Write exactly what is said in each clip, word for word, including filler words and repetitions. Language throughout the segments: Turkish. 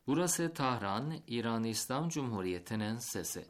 Burası Tahran, İran İslam Cumhuriyeti'nin sesi.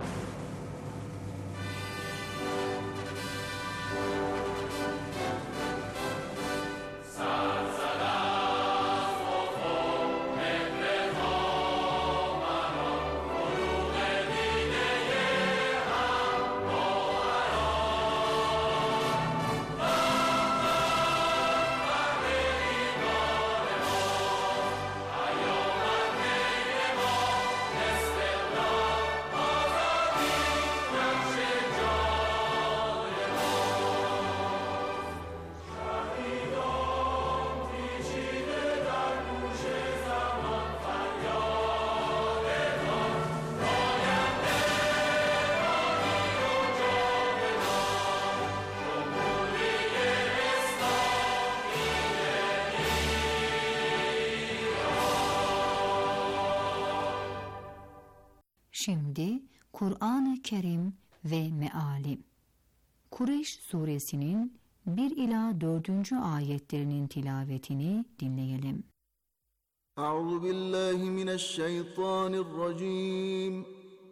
Şimdi Kur'an-ı Kerim ve Meali. Kureyş suresinin bir ila dördüncü ayetlerinin tilavetini dinleyelim. Euzu billahi mineşşeytanirracim.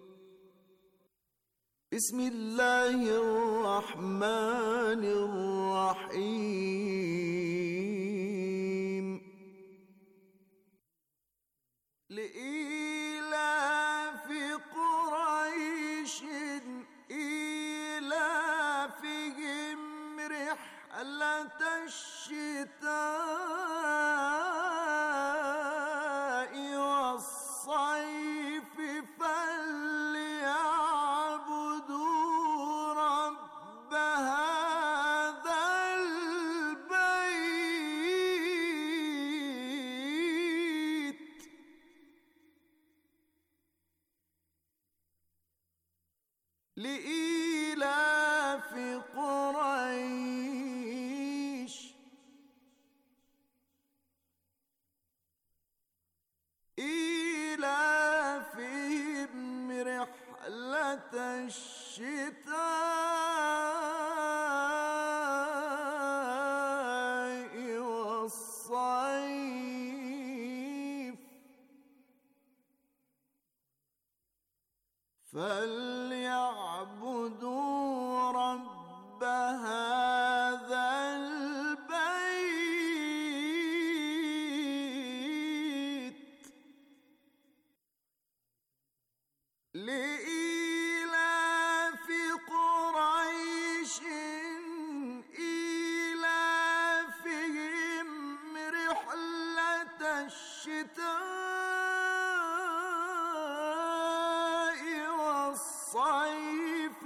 Bismillahirrahmanirrahim. Li'ilafi Kureyşin ilafihim rihleteşşitâ'i ve's-sayfi felya'budû rabbe hâzel beyt. Li'ilafi Kureyş ilafihim rihleteşşitâ'i ve's-sayf فَلْيَعْبُدُوا رَبَّ هَذَا الْبَيْتِ لِإِيلَافِ قُرَيْشٍ إِيلَافِهِمْ رِحْلَةَ الشِّتَاءِ وَالصَّيْفِ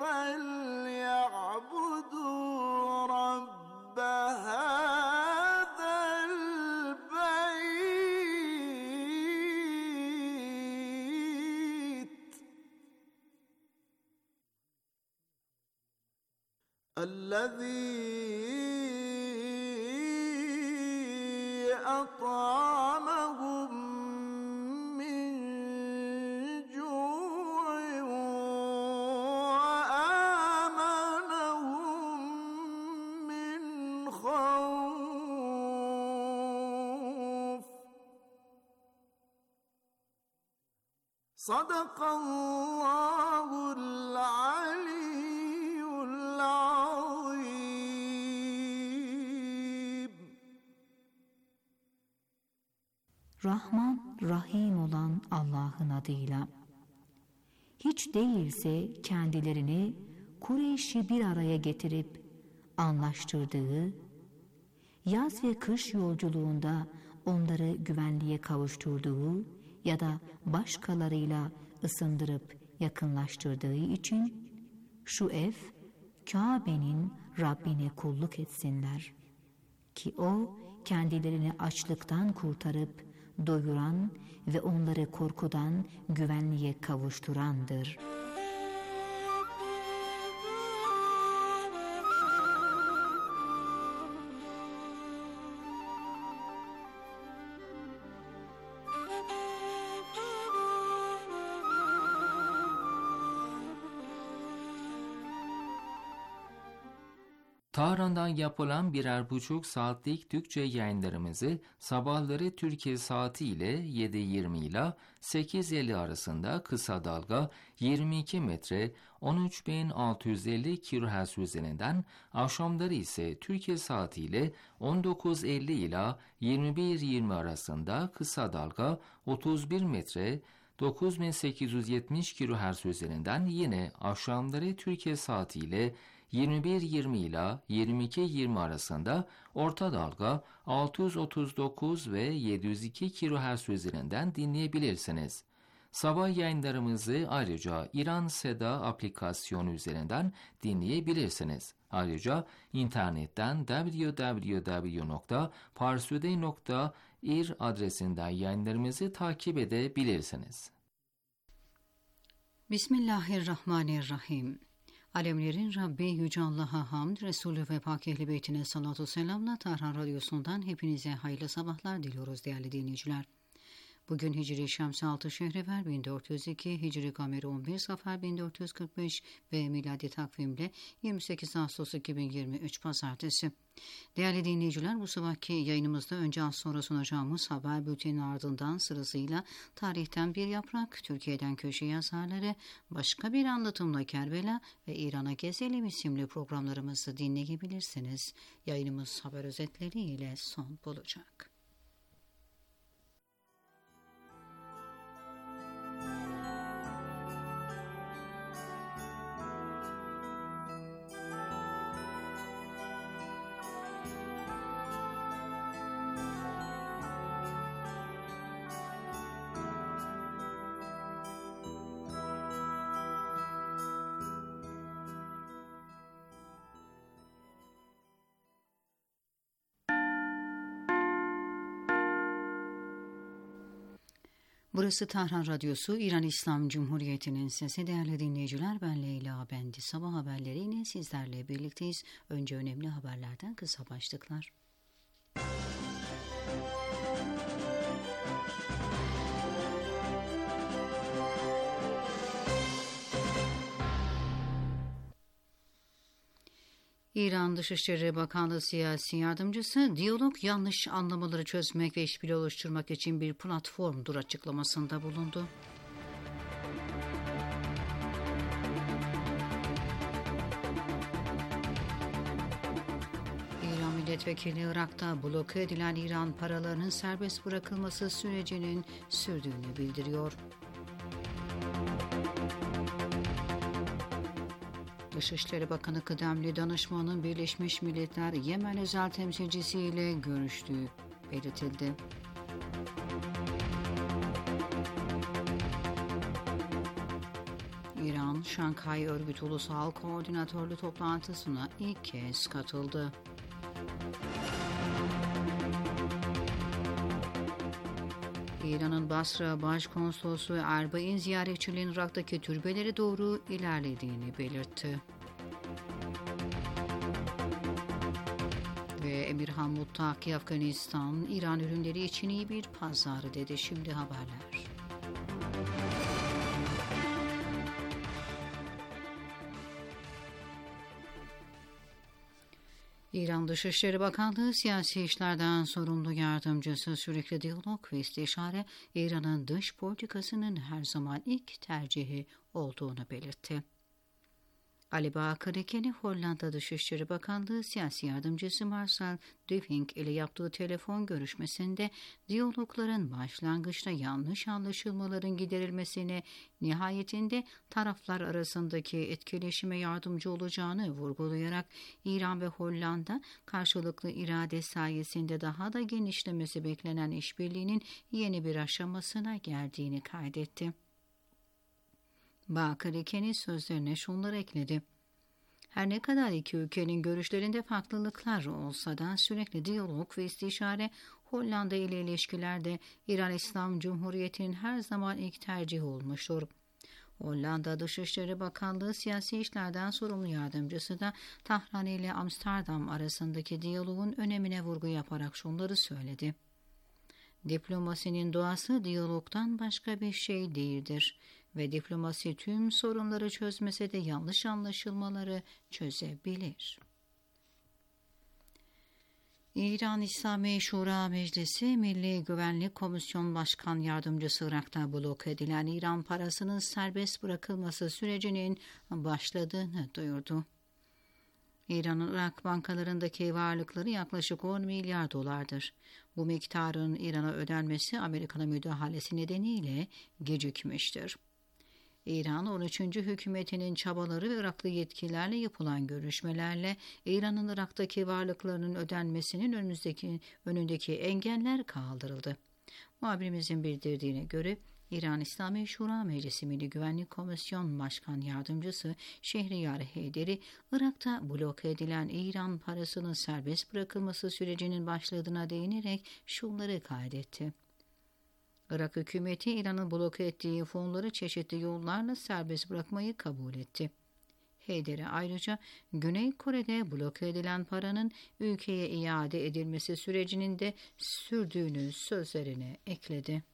فَلْيَعْبُدُوا رَبَّ هَذَا الْبَيْتِ الَّذِي أَطْعَمَهُم مِّن جُوعٍ وَآمَنَهُم مِّنْ خَوْفٍ. صدق الله العلي العظيم. Rahman, Rahim olan Allah'ın adıyla. Hiç değilse kendilerini Kureyş'i bir araya getirip anlaştırdığı, yaz ve kış yolculuğunda onları güvenliğe kavuşturduğu ya da başkalarıyla ısındırıp yakınlaştırdığı için şu ev, Kabe'nin Rabbine kulluk etsinler. Ki o kendilerini açlıktan kurtarıp doyuran ve onları korkudan güvenliğe kavuşturandır. Tahran'dan yapılan birer buçuk saatlik Türkçe yayınlarımızı sabahları Türkiye saati ile yedi yirmi ile sekiz elli arasında kısa dalga yirmi iki metre on üç bin altı yüz elli kilohertz üzerinden, akşamları ise Türkiye saati ile on dokuz elli ile yirmi bir yirmi arasında kısa dalga otuz bir metre dokuz bin sekiz yüz yetmiş kilohertz üzerinden, yine akşamları Türkiye saati ile yirmi bir yirmi ile yirmi iki yirmi arasında orta dalga altı yüz otuz dokuz ve yedi yüz iki kilohertz üzerinden dinleyebilirsiniz. Sabah yayınlarımızı ayrıca İran Seda aplikasyonu üzerinden dinleyebilirsiniz. Ayrıca internetten double-u double-u double-u nokta parsuday nokta ir adresinden yayınlarımızı takip edebilirsiniz. Bismillahirrahmanirrahim. Alemlerin Rabbi Yüce Allah'a hamd, Resulü ve Pak Ehl-i Beytine salatu selamla Tahran Radyosu'ndan hepinize hayırlı sabahlar diliyoruz değerli dinleyiciler. Bugün Hicri Şemsi altı Şehriver bin dört yüz iki, Hicri Kameri on bir Safer bin dört yüz kırk beş ve miladi takvimle yirmi sekiz Ağustos iki bin yirmi üç Pazartesi. Değerli dinleyiciler, bu sabahki yayınımızda önce az sonra sunacağımız haber bültenin ardından sırasıyla tarihten bir yaprak, Türkiye'den köşe yazarları, başka bir anlatımla Kerbela ve İran'a gezelim isimli programlarımızı dinleyebilirsiniz. Yayınımız haber özetleriyle son bulacak. Burası Tahran Radyosu, İran İslam Cumhuriyeti'nin sesi. Değerli dinleyiciler, ben Leyla Bendi. Sabah haberleriyle sizlerle birlikteyiz. Önce önemli haberlerden kısa başlıklar. İran Dışişleri Bakanlığı Siyasi Yardımcısı, diyalog, yanlış anlamaları çözmek ve işbirliği oluşturmak için bir platformdur açıklamasında bulundu. İran Milletvekili, Irak'ta bloke edilen İran paralarının serbest bırakılması sürecinin sürdüğünü bildiriyor. Dışişleri Bakanı kıdemli danışmanın Birleşmiş Milletler Yemen özel temsilcisi ile görüştüğü belirtildi. İran, Şanghay Örgütü Ulusal Koordinatörlüğü toplantısına ilk kez katıldı. İran'ın Basra Başkonsolosu Erbain ziyaretçilerin Irak'taki türbelere doğru ilerlediğini belirtti. Ve Emirhan Muttaki Afganistan, İran ürünleri için iyi bir pazar dedi. Şimdi haberler. İran Dışişleri Bakanlığı Siyasi İşlerden Sorumlu Yardımcısı, sürekli diyalog ve istişare İran'ın dış politikasının her zaman ilk tercihi olduğunu belirtti. Ali Bakır Ekeni, Hollanda Dışişleri Bakanlığı Siyasi Yardımcısı Marcel Duving ile yaptığı telefon görüşmesinde diyalogların başlangıçta yanlış anlaşılmaların giderilmesine, nihayetinde taraflar arasındaki etkileşime yardımcı olacağını vurgulayarak İran ve Hollanda karşılıklı irade sayesinde daha da genişlemesi beklenen işbirliğinin yeni bir aşamasına geldiğini kaydetti. Bakır Ekeni sözlerine şunları ekledi. Her ne kadar iki ülkenin görüşlerinde farklılıklar olsa da sürekli diyalog ve istişare Hollanda ile ilişkilerde İran İslam Cumhuriyeti'nin her zaman ilk tercihi olmuştur. Hollanda Dışişleri Bakanlığı Siyasi İşlerden Sorumlu Yardımcısı da Tahran ile Amsterdam arasındaki diyalogun önemine vurgu yaparak şunları söyledi. Diplomasinin doğası diyalogdan başka bir şey değildir ve diplomasi tüm sorunları çözmese de yanlış anlaşılmaları çözebilir. İran İslami Şura Meclisi Milli Güvenlik Komisyon Başkan Yardımcısı Irak'ta blok edilen İran parasının serbest bırakılması sürecinin başladığını duyurdu. İran'ın Irak bankalarındaki varlıkları yaklaşık on milyar dolardır. Bu miktarın İran'a ödenmesi Amerika'nın müdahalesi nedeniyle gecikmiştir. İran on üçüncü hükümetinin çabaları ve Iraklı yetkililerle yapılan görüşmelerle İran'ın Irak'taki varlıklarının ödenmesinin önümüzdeki, önündeki engeller kaldırıldı. Muhabirimizin bildirdiğine göre İran İslami Şura Meclisi Milli Güvenlik Komisyon Başkan Yardımcısı Şehriyar Heyderi, Irak'ta blok edilen İran parasının serbest bırakılması sürecinin başladığına değinerek şunları kaydetti. Irak hükümeti İran'ın bloke ettiği fonları çeşitli yollarla serbest bırakmayı kabul etti. Heyderi ayrıca Güney Kore'de bloke edilen paranın ülkeye iade edilmesi sürecinin de sürdüğünü sözlerine ekledi.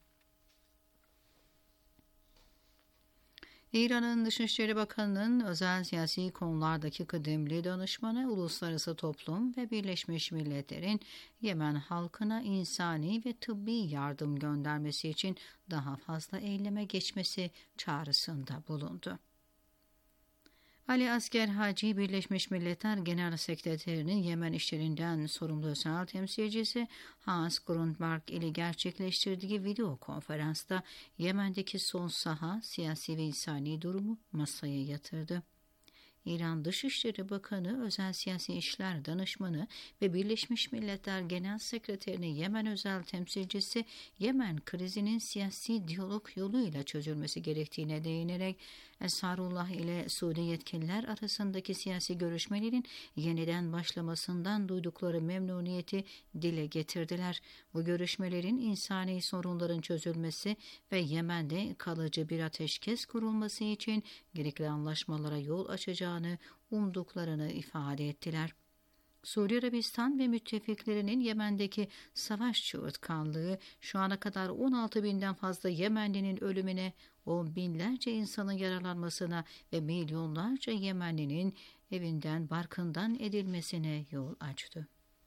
İran'ın Dışişleri Bakanı'nın özel siyasi konulardaki kıdemli danışmanı Uluslararası Toplum ve Birleşmiş Milletler'in Yemen halkına insani ve tıbbi yardım göndermesi için daha fazla eyleme geçmesi çağrısında bulundu. Ali Asger Haci, Birleşmiş Milletler Genel Sekreterinin Yemen işlerinden sorumlu özel temsilcisi Hans Grundberg ile gerçekleştirdiği video konferansta Yemen'deki son saha, siyasi ve insani durumu masaya yatırdı. İran Dışişleri Bakanı, Özel Siyasi İşler Danışmanı ve Birleşmiş Milletler Genel Sekreterinin Yemen özel temsilcisi, Yemen krizinin siyasi diyalog yoluyla çözülmesi gerektiğine değinerek Esarullah ile Suudi yetkililer arasındaki siyasi görüşmelerin yeniden başlamasından duydukları memnuniyeti dile getirdiler. Bu görüşmelerin insani sorunların çözülmesi ve Yemen'de kalıcı bir ateşkes kurulması için gerekli anlaşmalara yol açacağını umduklarını ifade ettiler. Suudi Arabistan ve müttefiklerinin Yemen'deki savaş çığırtkanlığı şu ana kadar on altı binden fazla Yemenlinin ölümüne, on binlerce insanın yaralanmasına ve milyonlarca Yemenlinin evinden barkından edilmesine yol açtı.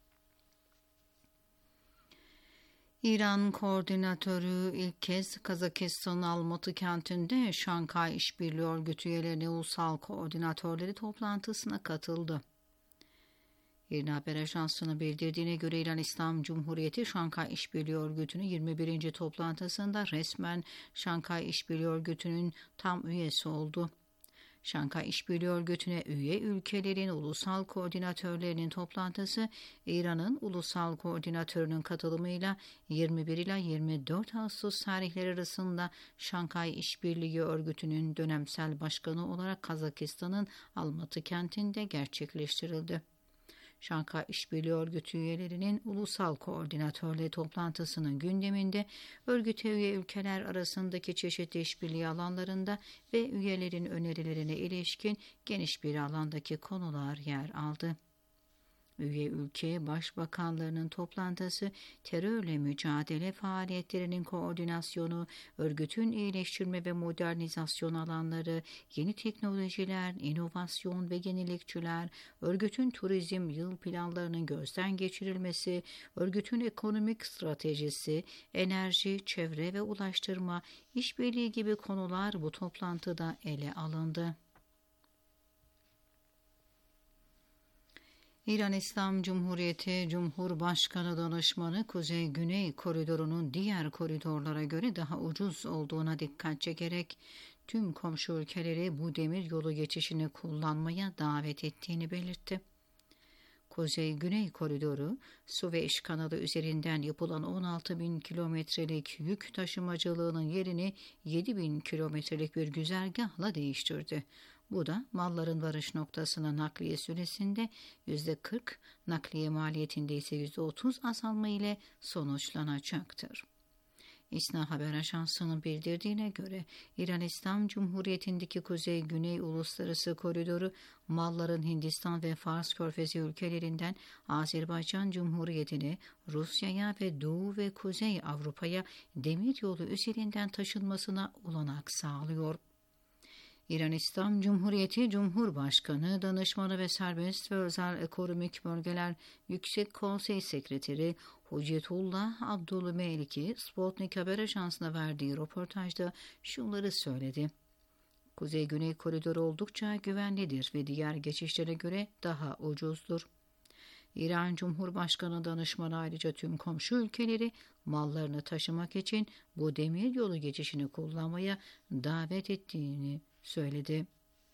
İran koordinatörü ilk kez Kazakistan'ın Almatı kentinde Şankay İşbirliği Örgütü üyelerinin ulusal koordinatörleri toplantısına katıldı. İran Haber Ajansı'nın bildirdiğine göre İran İslam Cumhuriyeti Şankay İşbirliği Örgütü'nün yirmi birinci toplantısında resmen Şankay İşbirliği Örgütü'nün tam üyesi oldu. Şankay İşbirliği Örgütü'ne üye ülkelerin ulusal koordinatörlerinin toplantısı İran'ın ulusal koordinatörünün katılımıyla yirmi bir ila yirmi dört Ağustos tarihleri arasında Şankay İşbirliği Örgütü'nün dönemsel başkanı olarak Kazakistan'ın Almatı kentinde gerçekleştirildi. Şankay İşbirliği Örgütü üyelerinin ulusal koordinatörleri toplantısının gündeminde örgüte üye ülkeler arasındaki çeşitli işbirliği alanlarında ve üyelerin önerilerine ilişkin geniş bir alandaki konular yer aldı. Üye ülke başbakanlarının toplantısı, terörle mücadele faaliyetlerinin koordinasyonu, örgütün iyileştirme ve modernizasyon alanları, yeni teknolojiler, inovasyon ve yenilikçiler, örgütün turizm yıl planlarının gözden geçirilmesi, örgütün ekonomik stratejisi, enerji, çevre ve ulaştırma, işbirliği gibi konular bu toplantıda ele alındı. İran İslam Cumhuriyeti Cumhurbaşkanı Danışmanı Kuzey-Güney koridorunun diğer koridorlara göre daha ucuz olduğuna dikkat çekerek tüm komşu ülkeleri bu demir yolu geçişini kullanmaya davet ettiğini belirtti. Kuzey-Güney koridoru, Süveyş kanalı üzerinden yapılan on altı bin kilometrelik yük taşımacılığının yerini yedi bin kilometrelik bir güzergahla değiştirdi. Bu da malların varış noktasına nakliye süresinde yüzde kırk, nakliye maliyetinde ise yüzde otuz azalma ile sonuçlanacaktır. İSNA Haber Ajansı'nın bildirdiğine göre İran İslam Cumhuriyeti'ndeki Kuzey-Güney Uluslararası Koridoru, malların Hindistan ve Fars Körfezi ülkelerinden Azerbaycan Cumhuriyeti'ne, Rusya'ya ve Doğu ve Kuzey Avrupa'ya demiryolu üzerinden taşınmasına olanak sağlıyor. İran İslam Cumhuriyeti Cumhurbaşkanı, Danışmanı ve Serbest ve Özel Ekonomik Bölgeler Yüksek Konsey Sekreteri Hüccetullah Abdülmeliki, Sputnik Haber Ajansı'na verdiği röportajda şunları söyledi. Kuzey-Güney koridoru oldukça güvenlidir ve diğer geçişlere göre daha ucuzdur. İran Cumhurbaşkanı danışmanı ayrıca tüm komşu ülkeleri mallarını taşımak için bu demir yolu geçişini kullanmaya davet ettiğini söyledi.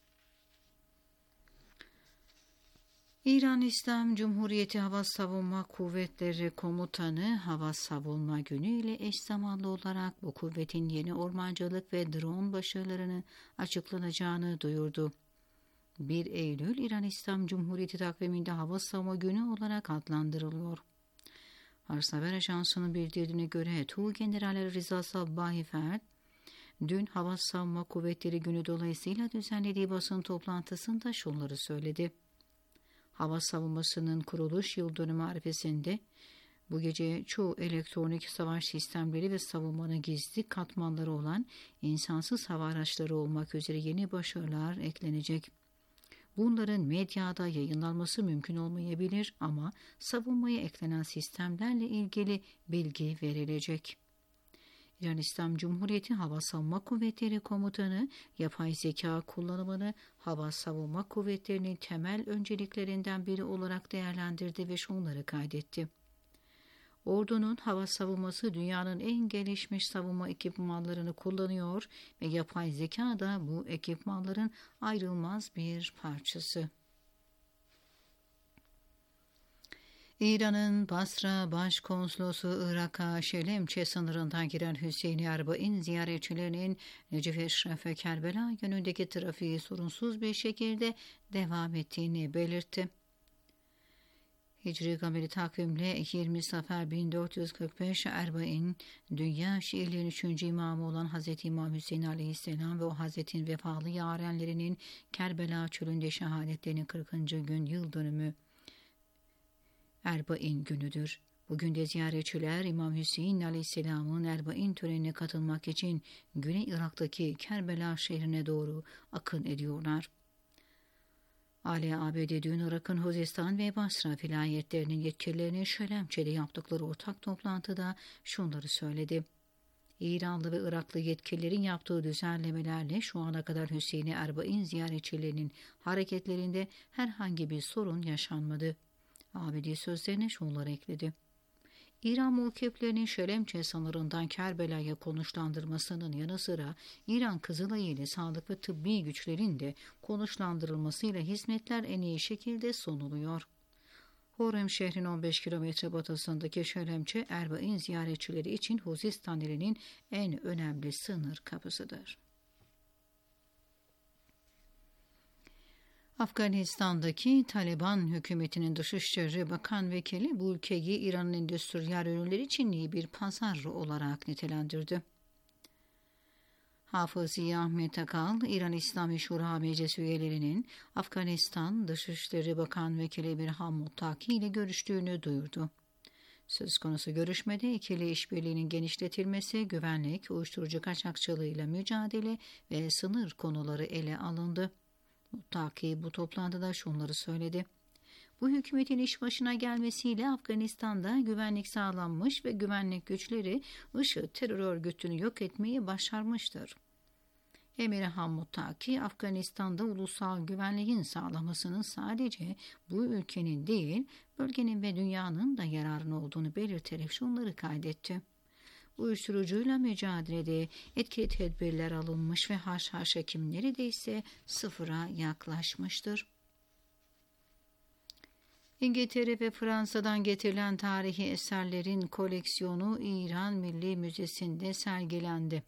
İran İslam Cumhuriyeti Hava Savunma Kuvvetleri Komutanı, Hava Savunma Günü ile eş zamanlı olarak bu kuvvetin yeni ormancılık ve drone başarılarını açıklanacağını duyurdu. bir Eylül İran İslam Cumhuriyeti takviminde Hava Savunma Günü olarak adlandırılıyor. Fars Haber Ajansı'nın bildirdiğine göre Tuğgeneral Rıza Sabbahi Ferd, dün Hava Savunma Kuvvetleri Günü dolayısıyla düzenlediği basın toplantısında şunları söyledi. Hava savunmasının kuruluş yıl dönümü arifesinde bu gece çoğu elektronik savaş sistemleri ve savunmanın gizli katmanları olan insansız hava araçları olmak üzere yeni başarılar eklenecek. Bunların medyada yayınlanması mümkün olmayabilir ama savunmaya eklenen sistemlerle ilgili bilgi verilecek. İran İslam Cumhuriyeti Hava Savunma Kuvvetleri Komutanı, yapay zeka kullanımını hava savunma kuvvetlerinin temel önceliklerinden biri olarak değerlendirdi ve şunları kaydetti. Ordunun hava savunması dünyanın en gelişmiş savunma ekipmanlarını kullanıyor ve yapay zeka da bu ekipmanların ayrılmaz bir parçası. İran'ın Basra Başkonsolosu Irak'a Şelemçe sınırından giren Hüseyin Erbain ziyaretçilerinin Necef Eşref ve Kerbela yönündeki trafiği sorunsuz bir şekilde devam ettiğini belirtti. Hicri Gameri takvimle yirmi Safer bin dört yüz kırk beş Erbain, dünya şiirlerin üçüncü imamı olan Hz. İmam Hüseyin Aleyhisselam ve o Hazretin vefalı yarenlerinin Kerbela çölünde şehadetlerinin kırkıncı gün yıl dönümü Erbain günüdür. Bugün de ziyaretçiler İmam Hüseyin Aleyhisselam'ın Erbain törenine katılmak için Güney Irak'taki Kerbela şehrine doğru akın ediyorlar. Ali A B D dün Irak'ın Huzestan ve Basra vilayetlerinin yetkililerinin Şelemçe'de yaptıkları ortak toplantıda şunları söyledi. İranlı ve Iraklı yetkililerin yaptığı düzenlemelerle şu ana kadar Hüseyin Erbain ziyaretçilerinin hareketlerinde herhangi bir sorun yaşanmadı. A B D sözlerine şunları ekledi. İran mukiplerinin Şelemçe sınırından Kerbela'ya konuşlandırmasının yanı sıra İran Kızılayı ile sağlık ve tıbbi güçlerin de konuşlandırılmasıyla hizmetler en iyi şekilde sunuluyor. Horem şehrin on beş kilometre batısındaki Şelemçe, Erbain ziyaretçileri için Huzistan ilinin en önemli sınır kapısıdır. Afganistan'daki Taliban hükümetinin Dışişleri Bakan Vekili bu ülkeyi İran'ın endüstriyel ürünleri için iyi bir pazar olarak nitelendirdi. Hafız Ziya Ahmet Akal, İran İslami Şura Meclisi üyelerinin Afganistan Dışişleri Bakan Vekili İbrahim Muttaki ile görüştüğünü duyurdu. Söz konusu görüşmede ikili işbirliğinin genişletilmesi, güvenlik, uyuşturucu kaçakçılığıyla mücadele ve sınır konuları ele alındı. Muttaki bu toplantıda şunları söyledi. Bu hükümetin iş başına gelmesiyle Afganistan'da güvenlik sağlanmış ve güvenlik güçleri IŞİD terör örgütünü yok etmeyi başarmıştır. Emirhan Muttaki, Afganistan'da ulusal güvenliğin sağlamasının sadece bu ülkenin değil, bölgenin ve dünyanın da yararına olduğunu belirterek şunları kaydetti. Uyuşturucuyla mücadelede etkili tedbirler alınmış ve haşhaş hekimleri de ise sıfıra yaklaşmıştır. İngiltere ve Fransa'dan getirilen tarihi eserlerin koleksiyonu İran Milli Müzesi'nde sergilendi.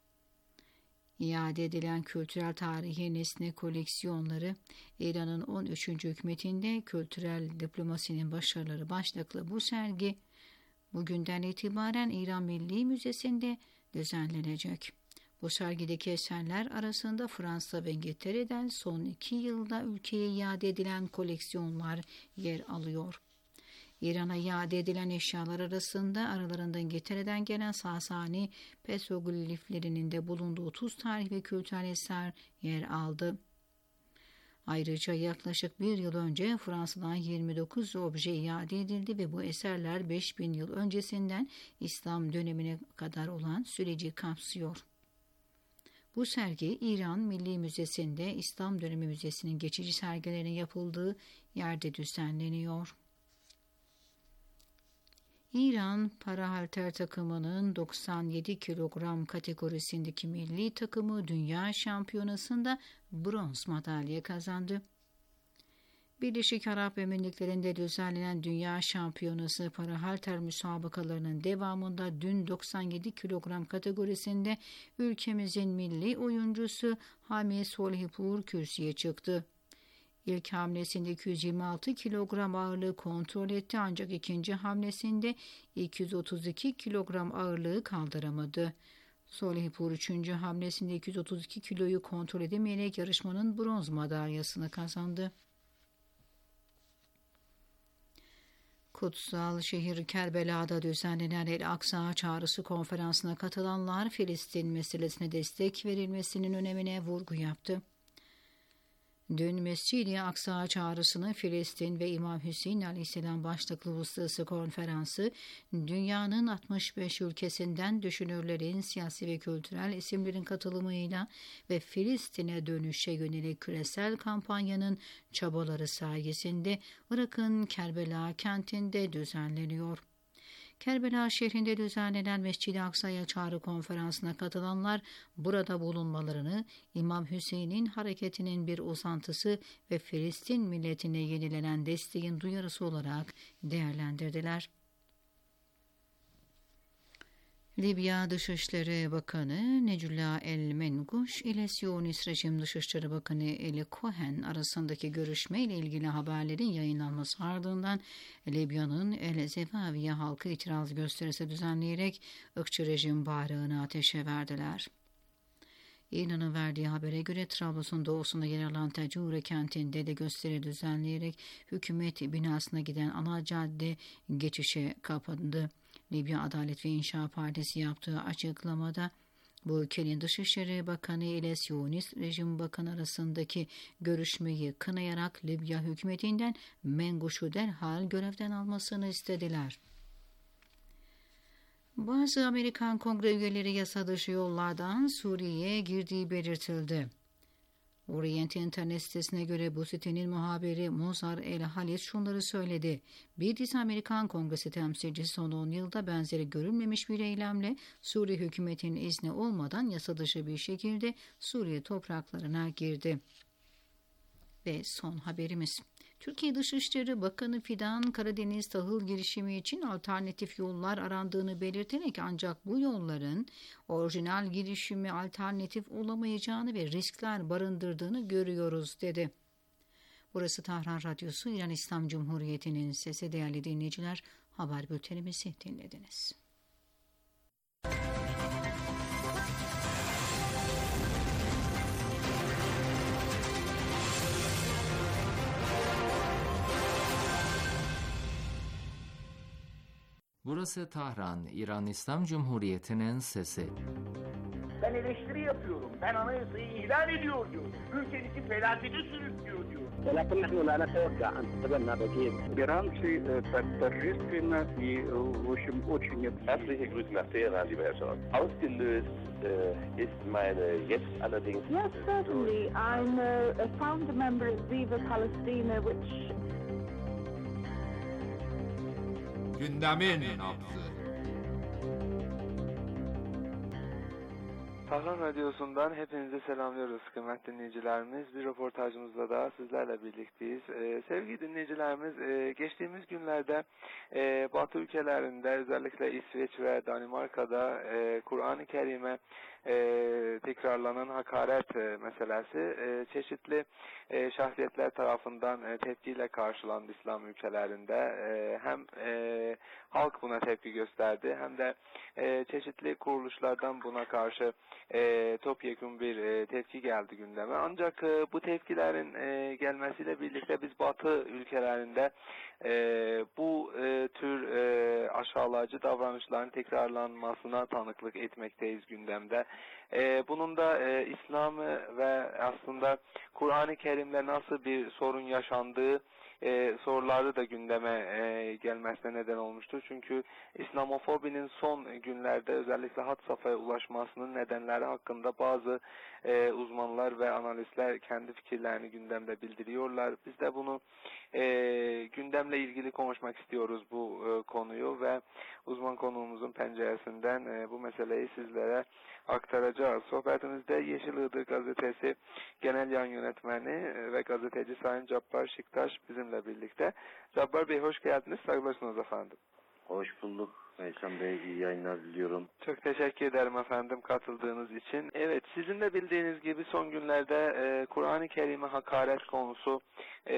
İade edilen kültürel tarihi nesne koleksiyonları, İran'ın on üçüncü hükümetinde kültürel diplomasinin başarıları başlıklı bu sergi, bugünden itibaren İran Milli Müzesi'nde düzenlenecek. Bu sergideki eserler arasında Fransa ve İngiltere'den son iki yılda ülkeye iade edilen koleksiyonlar yer alıyor. İran'a iade edilen eşyalar arasında aralarında İngiltere'den gelen Sasani petrogliflerinin de bulunduğu otuz tarih ve kültürel eser yer aldı. Ayrıca yaklaşık bir yıl önce Fransa'dan yirmi dokuz obje iade edildi ve bu eserler beş bin yıl öncesinden İslam dönemine kadar olan süreci kapsıyor. Bu sergi İran Milli Müzesi'nde İslam Dönemi Müzesi'nin geçici sergilerinin yapıldığı yerde düzenleniyor. İran para halter takımının doksan yedi kilogram kategorisindeki milli takımı Dünya Şampiyonası'nda bronz madalya kazandı. Birleşik Arap Emirlikleri'nde düzenlenen Dünya Şampiyonası para halter müsabakalarının devamında dün doksan yedi kilogram kategorisinde ülkemizin milli oyuncusu Hami Solihpur kürsüye çıktı. İlk hamlesinde iki yüz yirmi altı kilogram ağırlığı kontrol etti ancak ikinci hamlesinde iki yüz otuz iki kilogram ağırlığı kaldıramadı. Solihpur üçüncü hamlesinde iki yüz otuz iki kiloyu kontrol edemeyerek yarışmanın bronz madalyasını kazandı. Kutsal şehir Kerbela'da düzenlenen El Aksa Çağrısı konferansına katılanlar Filistin meselesine destek verilmesinin önemine vurgu yaptı. Dün Mescid-i Aksa Çağrısı'nı Filistin ve İmam Hüseyin Aleyhisselam başlıklı uluslararası konferansı dünyanın altmış beş ülkesinden düşünürlerin, siyasi ve kültürel isimlerin katılımıyla ve Filistin'e dönüşe yönelik küresel kampanyanın çabaları sayesinde Irak'ın Kerbela kentinde düzenleniyor. Kerbela şehrinde düzenlenen Mescid-i Aksa'ya çağrı konferansına katılanlar burada bulunmalarını İmam Hüseyin'in hareketinin bir uzantısı ve Filistin milletine yenilenen desteğin duyarısı olarak değerlendirdiler. Libya Dışişleri Bakanı Necula El-Menguş ile Siyonist Rejim Dışişleri Bakanı Eli Cohen arasındaki görüşme ile ilgili haberlerin yayınlanması ardından Libya'nın El Zevaviye halkı itiraz gösterisi düzenleyerek ırkçı rejim bayrağını ateşe verdiler. İran'ın verdiği habere göre Trablus'un doğusunda yer alan Tecure kentinde de gösteri düzenleyerek hükümet binasına giden ana cadde geçişe kapandı. Libya Adalet ve İnşa Partisi yaptığı açıklamada bu ülkenin Dışişleri Bakanı ile Siyonist Rejim Bakanı arasındaki görüşmeyi kınayarak Libya hükümetinden Menguş'u derhal görevden almasını istediler. Bazı Amerikan Kongre üyeleri yasa dışı yollardan Suriye'ye girdiği belirtildi. Orient internet sitesine göre bu sitenin muhabiri Mozar El-Halis şunları söyledi. Bir dizi Amerikan Kongresi temsilcisi son on yılda benzeri görülmemiş bir eylemle Suriye hükümetinin izni olmadan yasa dışı bir şekilde Suriye topraklarına girdi. Ve son haberimiz. Türkiye Dışişleri Bakanı Fidan Karadeniz tahıl girişimi için alternatif yollar arandığını belirterek ancak bu yolların orijinal girişimi alternatif olamayacağını ve riskler barındırdığını görüyoruz dedi. Burası Tahran Radyosu, İran İslam Cumhuriyeti'nin sesi. Değerli dinleyiciler, haber bültenimizi dinlediniz. Burası Tahran, İran İslam Cumhuriyeti'nin sesi. Ben eleştiri yapıyorum. Ben anayasayı ihlal ediyor diyor. Ülkenizi felakete sürüklüyor diyor. ولكن نحن لا نتوقع أن تتبنى بديل. Иранцы торжественно и, в общем, очень... Herzliche Grüße nach Teheran, lieber Herr Scholz. Ausgelöst äh, ist meine jetzt allerdings... Yes, certainly. I'm a, a founder member of Viva Palestina, which... Gündemin nabzı. Tahran Radyosu'ndan hepinize selamlıyoruz kıymetli dinleyicilerimiz. Bir röportajımızla da sizlerle birlikteyiz. Ee, sevgili dinleyicilerimiz, e, geçtiğimiz günlerde e, Batı ülkelerinde, özellikle İsveç ve Danimarka'da e, Kur'an-ı Kerim'e e, tekrarlanan hakaret e, meselesi e, çeşitli e, şahsiyetler tarafından e, tepkiyle karşılandı İslam ülkelerinde. E, hem e, halk buna tepki gösterdi hem de e, çeşitli kuruluşlardan buna karşı e, topyekun bir e, tepki geldi gündeme. Ancak e, bu tepkilerin e, gelmesiyle birlikte biz Batı ülkelerinde e, bu e, tür e, aşağılayıcı davranışların tekrarlanmasına tanıklık etmekteyiz gündemde. E, bunun da e, İslam'ı ve aslında Kur'an-ı Kerim'le nasıl bir sorun yaşandığı e, soruları da gündeme e, gelmesine neden olmuştur. Çünkü İslamofobinin son günlerde özellikle had safhaya ulaşmasının nedenleri hakkında bazı e, uzmanlar ve analistler kendi fikirlerini gündemde bildiriyorlar. Biz de bunu e, gündemle ilgili konuşmak istiyoruz bu e, konuyu ve uzman konuğumuzun penceresinden e, bu meseleyi sizlere aktaracağız. Sohbetimizde Yeşil Iğdır Gazetesi Genel Yayın Yönetmeni ve gazeteci Sayın Cabbar Şıktaş bizimle birlikte. Cabbar Bey hoş geldiniz. Saygılar efendim. Hoş bulduk. Meysan Bey iyi yayınlar diliyorum. Çok teşekkür ederim efendim katıldığınız için. Evet, sizin de bildiğiniz gibi son günlerde e, Kur'an-ı Kerim'e hakaret konusu e,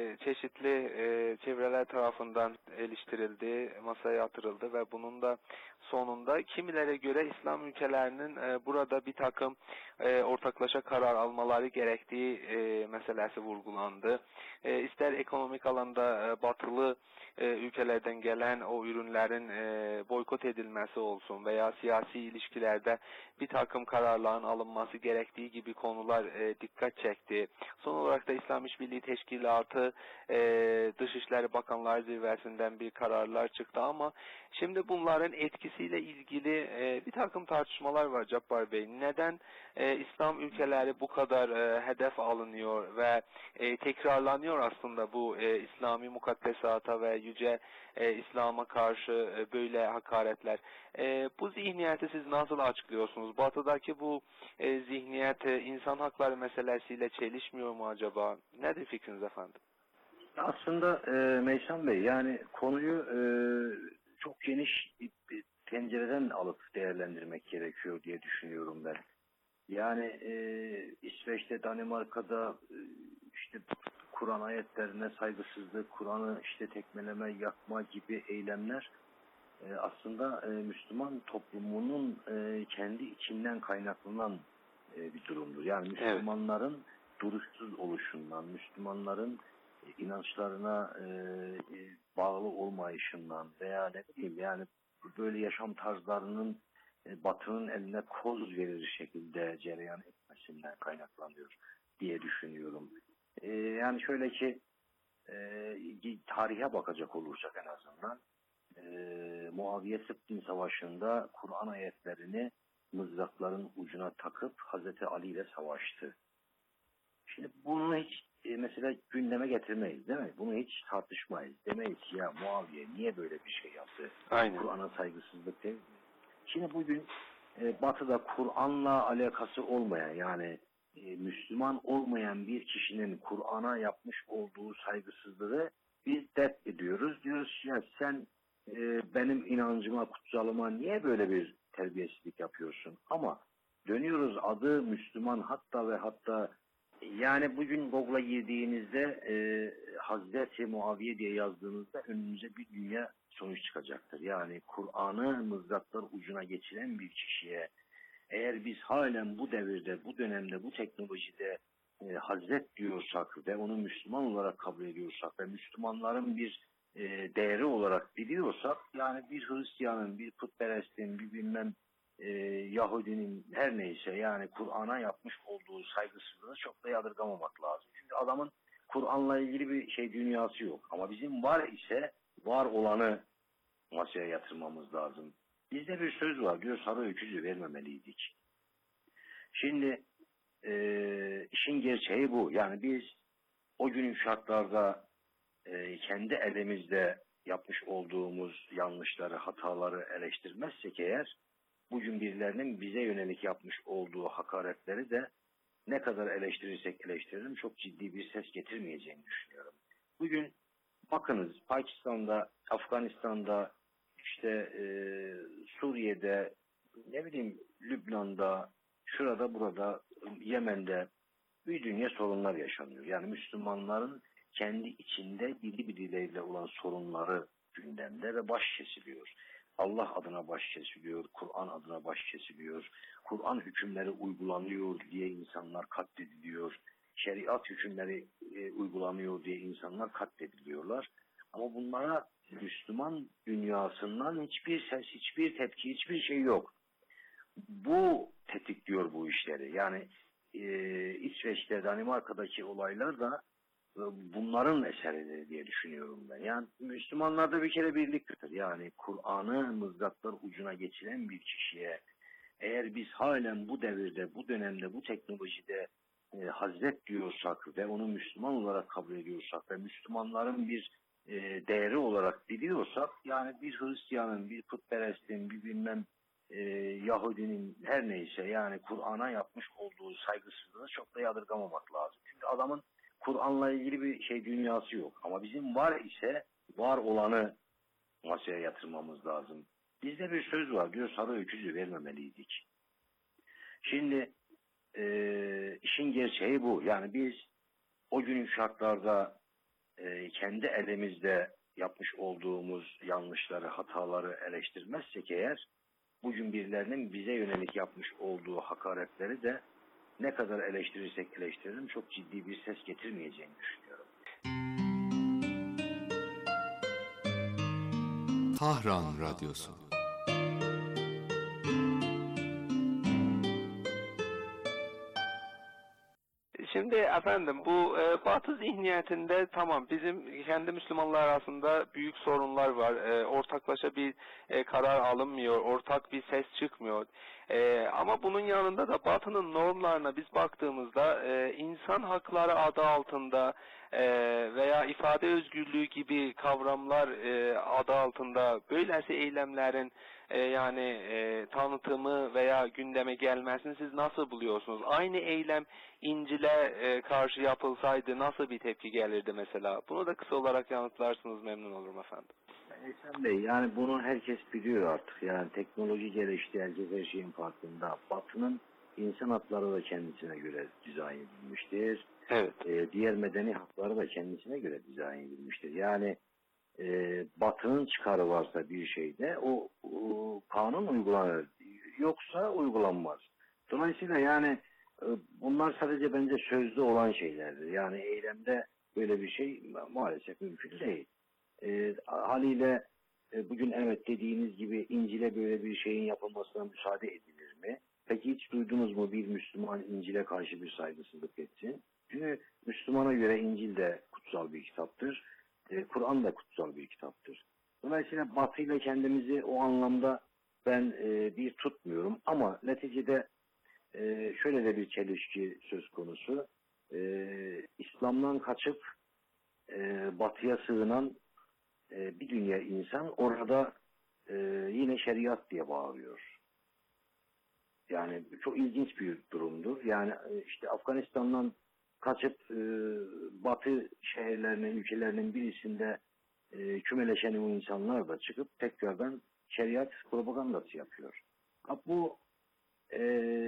çeşitli e, çevreler tarafından eleştirildi, masaya yatırıldı ve bunun da sonunda kimilere göre İslam ülkelerinin e, burada bir takım e, ortaklaşa karar almaları gerektiği e, meselesi vurgulandı. E, ister ekonomik alanda e, batılı e, ülkelerden gelen o ürünlerin e, boykot edilmesi olsun veya siyasi ilişkilerde bir takım kararların alınması gerektiği gibi konular e, dikkat çekti. Son olarak da İslam İşbirliği Teşkilatı e, Dışişleri Bakanları Zirvesi'nden bir kararlar çıktı ama şimdi bunların etkisiyle ilgili e, bir takım tartışmalar var Cabbar Bey. Neden e, İslam ülkeleri bu kadar e, hedef alınıyor ve e, tekrarlanıyor aslında bu e, İslami mukaddesata ve yüce e, İslam'a karşı e, böyle hakaretler. E, bu zihniyeti siz nasıl açıklıyorsunuz? Batı'daki bu e, zihniyet e, insan hakları meselesiyle çelişmiyor mu acaba? Nedir fikriniz efendim? Aslında e, Meysan Bey yani konuyu e, çok geniş bir pencereden alıp değerlendirmek gerekiyor diye düşünüyorum ben. Yani e, İsveç'te, Danimarka'da e, işte Kur'an ayetlerine saygısızlık, Kur'an'ı işte tekmeleme, yakma gibi eylemler e, aslında e, Müslüman toplumunun e, kendi içinden kaynaklanan e, bir durumdur. Yani Müslümanların evet. duruşsuz oluşundan, Müslümanların e, inançlarına e, e, bağlı olmayışından veya ne bileyim yani böyle yaşam tarzlarının e, Batı'nın eline koz verir şekilde cereyan etmesinden kaynaklanıyor diye düşünüyorum. Ee, yani şöyle ki e, tarihe bakacak olursak en azından e, Muaviye Sıffin Savaşı'nda Kur'an ayetlerini mızrakların ucuna takıp Hazreti Ali ile savaştı. Şimdi bunu hiç e, mesela gündeme getirmeyiz değil mi? Bunu hiç tartışmayız. Demeyiz ya Muaviye niye böyle bir şey yaptı? Kur'an'a saygısızlık değil mi? Şimdi bugün e, Batı'da Kur'an'la alakası olmayan yani e, Müslüman olmayan bir kişinin Kur'an'a yapmış olduğu saygısızlığı biz def ediyoruz. Diyoruz ya sen e, benim inancıma, kutsalıma niye böyle bir terbiyesizlik yapıyorsun? Ama dönüyoruz adı Müslüman hatta ve hatta yani bugün Google'a girdiğinizde e, Hazreti Muaviye diye yazdığınızda önünüze bir dünya sonuç çıkacaktır. Yani Kur'an'ı mızraklar ucuna geçiren bir kişiye eğer biz halen bu devirde, bu dönemde, bu teknolojide e, Hazret diyorsak ve onu Müslüman olarak kabul ediyorsak ve Müslümanların bir e, değeri olarak biliyorsak yani bir Hristiyanın, bir putperestin, bir bilmem e, Yahudinin her neyse yani Kur'an'a yapmış olduğu saygısızlığı çok da yadırgamamak lazım. Çünkü adamın Kur'an'la ilgili bir şey dünyası yok. Ama bizim var ise var olanı masaya yatırmamız lazım. Bizde bir söz var diyor sarı öküzü vermemeliydik. Şimdi e, işin gerçeği bu. Yani biz o günün şartlarda e, kendi elimizde yapmış olduğumuz yanlışları, hataları eleştirmezsek eğer bugün birilerinin bize yönelik yapmış olduğu hakaretleri de ne kadar eleştirirsek eleştirelim çok ciddi bir ses getirmeyeceğini düşünüyorum. Bugün bakınız Pakistan'da, Afganistan'da, işte e, Suriye'de, ne bileyim Lübnan'da, şurada burada, Yemen'de bir dünya sorunlar yaşanıyor. Yani Müslümanların kendi içinde biri birileriyle olan sorunları gündemde ve baş kesiliyor. Allah adına baş kesiliyor, Kur'an adına baş kesiliyor, Kur'an hükümleri uygulanıyor diye insanlar katlediliyor, şeriat hükümleri e, uygulanıyor diye insanlar katlediliyorlar. Ama bunlara Müslüman dünyasından hiçbir ses, hiçbir tepki, hiçbir şey yok. Bu tetikliyor bu işleri. Yani e, İsveç'te, Danimarka'daki olaylar da e, bunların eseridir diye düşünüyorum ben. Yani Müslümanlarda bir kere birlik vardır. Yani Kur'an'ı mızraklar ucuna geçiren bir kişiye eğer biz halen bu devirde, bu dönemde, bu teknolojide e, Hazret diyorsak ve onu Müslüman olarak kabul ediyorsak ve Müslümanların bir e, değeri olarak biliyorsak, yani bir Hristiyanın, bir putperestin, bir bilmem e, Yahudinin her neyse yani Kur'an'a yapmış olduğu saygısızlığı çok da yadırgamamak lazım. Çünkü adamın Kur'an'la ilgili bir şey dünyası yok. Ama bizim var ise var olanı masaya yatırmamız lazım. Bizde bir söz var diyor, sarı öküzü vermemeliydik. Şimdi e, işin gerçeği bu. Yani biz o günün şartlarda e, kendi elimizde yapmış olduğumuz yanlışları, hataları eleştirmezsek eğer, bugün birilerinin bize yönelik yapmış olduğu hakaretleri de ne kadar eleştirirsek eleştirelim çok ciddi bir ses getirmeyeceğini düşünüyorum. Tahran Radyosu. Şimdi efendim bu e, Batı zihniyetinde tamam bizim kendi Müslümanlar arasında büyük sorunlar var. E, ortaklaşa bir e, karar alınmıyor, ortak bir ses çıkmıyor. E, ama bunun yanında da Batı'nın normlarına biz baktığımızda e, insan hakları adı altında e, veya ifade özgürlüğü gibi kavramlar e, adı altında böylesi eylemlerin e, yani e, tanıtımı veya gündeme gelmesini siz nasıl buluyorsunuz? Aynı eylem İncil'e e, karşı yapılsaydı nasıl bir tepki gelirdi mesela? Bunu da kısa olarak yanıtlarsınız, memnun olurum efendim. Ehsan Bey, yani bunu herkes biliyor artık. Yani teknoloji gelişti, herkes her şeyin farkında. Batı'nın insan hakları da kendisine göre dizayn edilmiştir. Evet. Ee, diğer medeni hakları da kendisine göre dizayn edilmiştir. Yani e, Batı'nın çıkarı varsa bir şeyde o, o kanun uygulanır. Yoksa uygulanmaz. Dolayısıyla yani e, bunlar sadece bence sözlü olan şeylerdir. Yani eylemde böyle bir şey maalesef mümkün değil. E, haliyle e, bugün evet dediğiniz gibi İncil'e böyle bir şeyin yapılmasına müsaade edilir mi? Peki hiç duydunuz mu bir Müslüman İncil'e karşı bir saygısızlık etsin? Çünkü Müslümana göre İncil de kutsal bir kitaptır. E, Kur'an da kutsal bir kitaptır. Dolayısıyla Batı ile kendimizi o anlamda ben e, bir tutmuyorum. Ama neticede e, şöyle de bir çelişki söz konusu. E, İslam'dan kaçıp e, Batı'ya sığınan e, bir dünya insan orada e, yine şeriat diye bağırıyor. Yani çok ilginç bir durumdur. Yani işte Afganistan'dan kaçıp e, Batı şehirlerinin, ülkelerinin birisinde e, kümeleşen o insanlar da çıkıp tekrardan şeriat propagandası yapıyor. Bu e,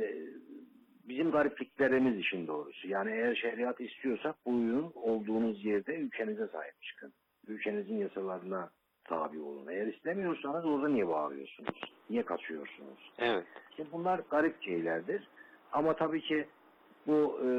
bizim garipliklerimiz işin doğrusu. Yani eğer şeriat istiyorsak buyurun olduğunuz yerde ülkenize sahip çıkın. Ülkenizin yasalarına tabi olun. Eğer istemiyorsanız orada niye bağırıyorsunuz? Niye kaçıyorsunuz? Evet. İşte bunlar garip şeylerdir. Ama tabii ki bu e,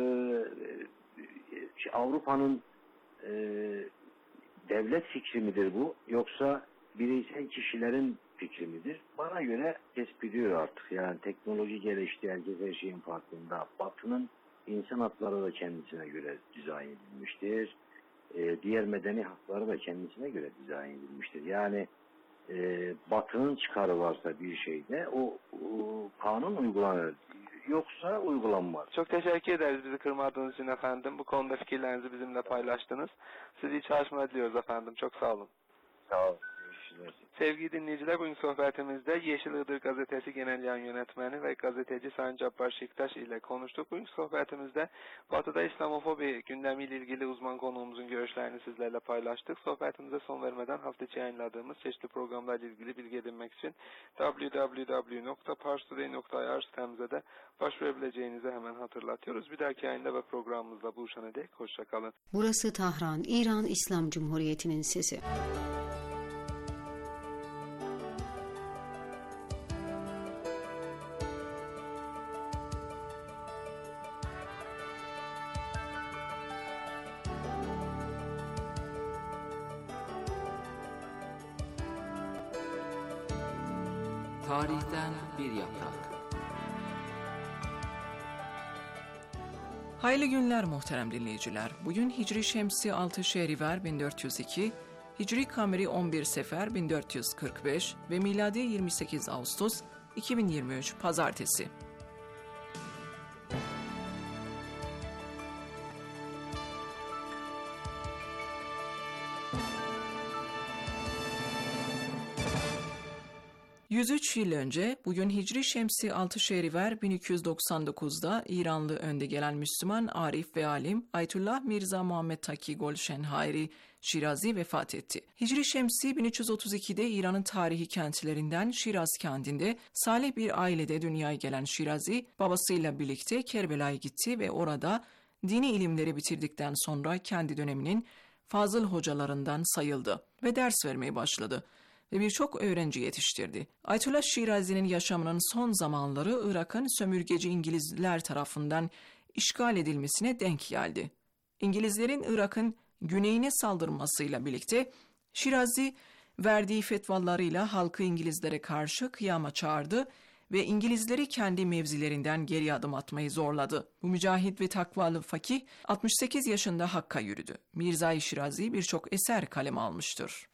Avrupa'nın e, devlet fikri midir bu? Yoksa bireysel kişilerin fikri midir? Bana göre tespit artık. Yani teknoloji gelişti, herkes her şeyin farkında. Batı'nın insan hakları da kendisine göre dizayn edilmiştir. E, diğer medeni hakları da kendisine göre dizayn edilmiştir. Yani e, Batı'nın çıkarı varsa bir şeyde o, o kanun uygulanır. Yoksa uygulanmaz. Çok teşekkür ederiz bizi kırmadığınız için efendim. Bu konuda fikirlerinizi bizimle paylaştınız. Sizi iyi çalışmalar diliyoruz efendim. Çok sağ olun. Sağ olun. Sevgili dinleyiciler, bugün sohbetimizde Yeşil Iğdır Gazetesi Genel Yayın Yönetmeni ve gazeteci Sayın Cabbar Şiktaş ile konuştuk. Bugün sohbetimizde Batı'da İslamofobi gündemiyle ilgili uzman konuğumuzun görüşlerini sizlerle paylaştık. Sohbetimize son vermeden hafta içi yayınladığımız çeşitli programlarla ilgili bilgi edinmek için double-u double-u double-u nokta parstoday nokta i r sitemize de başvurabileceğinizi hemen hatırlatıyoruz. Bir dahaki yayında ve programımızda buluşana dek hoşçakalın. Burası Tahran, İran İslam Cumhuriyeti'nin sesi. Tarihten bir yaprak. Hayırlı günler muhterem dinleyiciler. Bugün Hicri Şemsi altı Şehrivar bin dört yüz iki, Hicri Kameri on bir Sefer bin dört yüz kırk beş ve miladi yirmi sekiz Ağustos iki bin yirmi üç Pazartesi. yüz üç yıl önce bugün Hicri Şemsi altı Şehrivar bin iki yüz doksan dokuzda İranlı önde gelen Müslüman arif ve alim Ayetullah Mirza Muhammed Taki Golşenhayri Şirazi vefat etti. Hicri Şemsi bin üç yüz otuz ikide İran'ın tarihi kentlerinden Şiraz kentinde salih bir ailede dünyaya gelen Şirazi babasıyla birlikte Kerbela'ya gitti ve orada dini ilimleri bitirdikten sonra kendi döneminin fazıl hocalarından sayıldı ve ders vermeye başladı ve birçok öğrenci yetiştirdi. Ayetullah Şirazi'nin yaşamının son zamanları Irak'ın sömürgeci İngilizler tarafından işgal edilmesine denk geldi. İngilizlerin Irak'ın güneyine saldırmasıyla birlikte Şirazi verdiği fetvalarıyla halkı İngilizlere karşı kıyama çağırdı ve İngilizleri kendi mevzilerinden geri adım atmayı zorladı. Bu mücahit ve takvalı fakih altmış sekiz yaşında Hakk'a yürüdü. Mirza-i Şirazi birçok eser kaleme almıştır.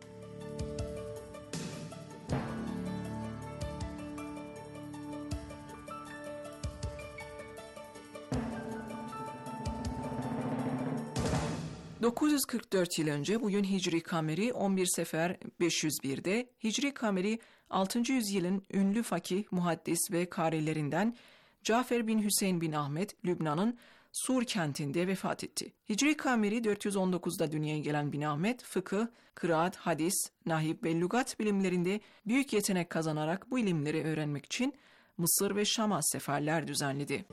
dokuz yüz kırk dört yıl önce bugün Hicri Kameri on bir Sefer beş yüz birde, Hicri Kameri altıncı yüzyılın ünlü fakih, muhaddis ve karilerinden Cafer bin Hüseyin bin Ahmet, Lübnan'ın Sur kentinde vefat etti. Hicri Kameri dört yüz on dokuzda dünyaya gelen bin Ahmet, fıkıh, kıraat, hadis, nahib ve lügat bilimlerinde büyük yetenek kazanarak bu ilimleri öğrenmek için Mısır ve Şam'a seferler düzenledi.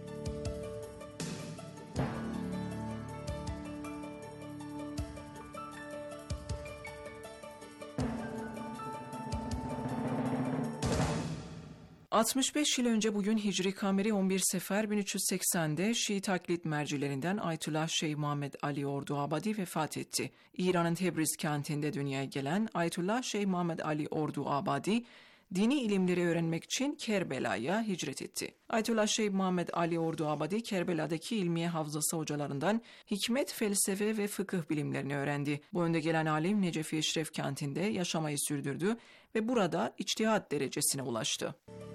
altmış beş yıl önce bugün Hicri Kameri on bir Sefer bin üç yüz seksende Şii taklit mercilerinden Ayetullah Şeyh Muhammed Ali Orduabadi vefat etti. İran'ın Tebriz kentinde dünyaya gelen Ayetullah Şeyh Muhammed Ali Orduabadi, dini ilimleri öğrenmek için Kerbela'ya hicret etti. Ayetullah Şeyh Muhammed Ali Orduabadi, Kerbela'daki ilmiye hafızası hocalarından hikmet, felsefe ve fıkıh bilimlerini öğrendi. Bu önde gelen alim Necefi Eşref kentinde yaşamayı sürdürdü ve burada içtihat derecesine ulaştı.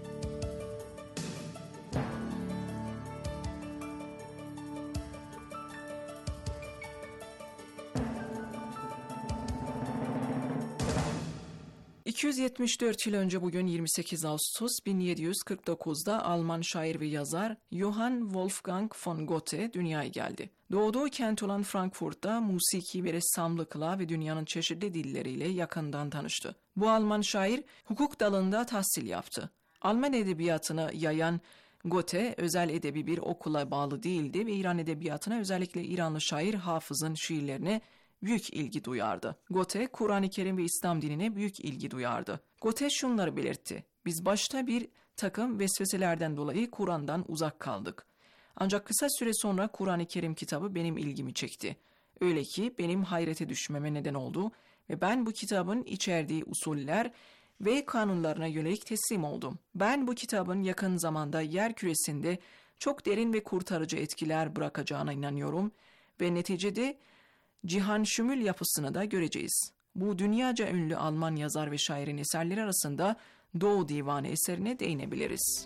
iki yüz yetmiş dört yıl önce bugün yirmi sekiz Ağustos bin yedi yüz kırk dokuzda Alman şair ve yazar Johann Wolfgang von Goethe dünyaya geldi. Doğduğu kent olan Frankfurt'ta musiki ve ressamlıkla ve dünyanın çeşitli dilleriyle yakından tanıştı. Bu Alman şair hukuk dalında tahsil yaptı. Alman edebiyatını yayan Goethe özel edebi bir okula bağlı değildi ve İran edebiyatına, özellikle İranlı şair Hafız'ın şiirlerine büyük ilgi duyardı. Goethe, Kur'an-ı Kerim ve İslam dinine büyük ilgi duyardı. Goethe şunları belirtti: biz başta bir takım vesveselerden dolayı Kur'an'dan uzak kaldık. Ancak kısa süre sonra Kur'an-ı Kerim kitabı benim ilgimi çekti. Öyle ki benim hayrete düşmeme neden oldu ve ben bu kitabın içerdiği usuller ve kanunlarına yönelik teslim oldum. Ben bu kitabın yakın zamanda yer küresinde çok derin ve kurtarıcı etkiler bırakacağına inanıyorum ve neticede cihan şümül yapısını da göreceğiz. Bu dünyaca ünlü Alman yazar ve şairin eserleri arasında Doğu Divanı eserine değinebiliriz.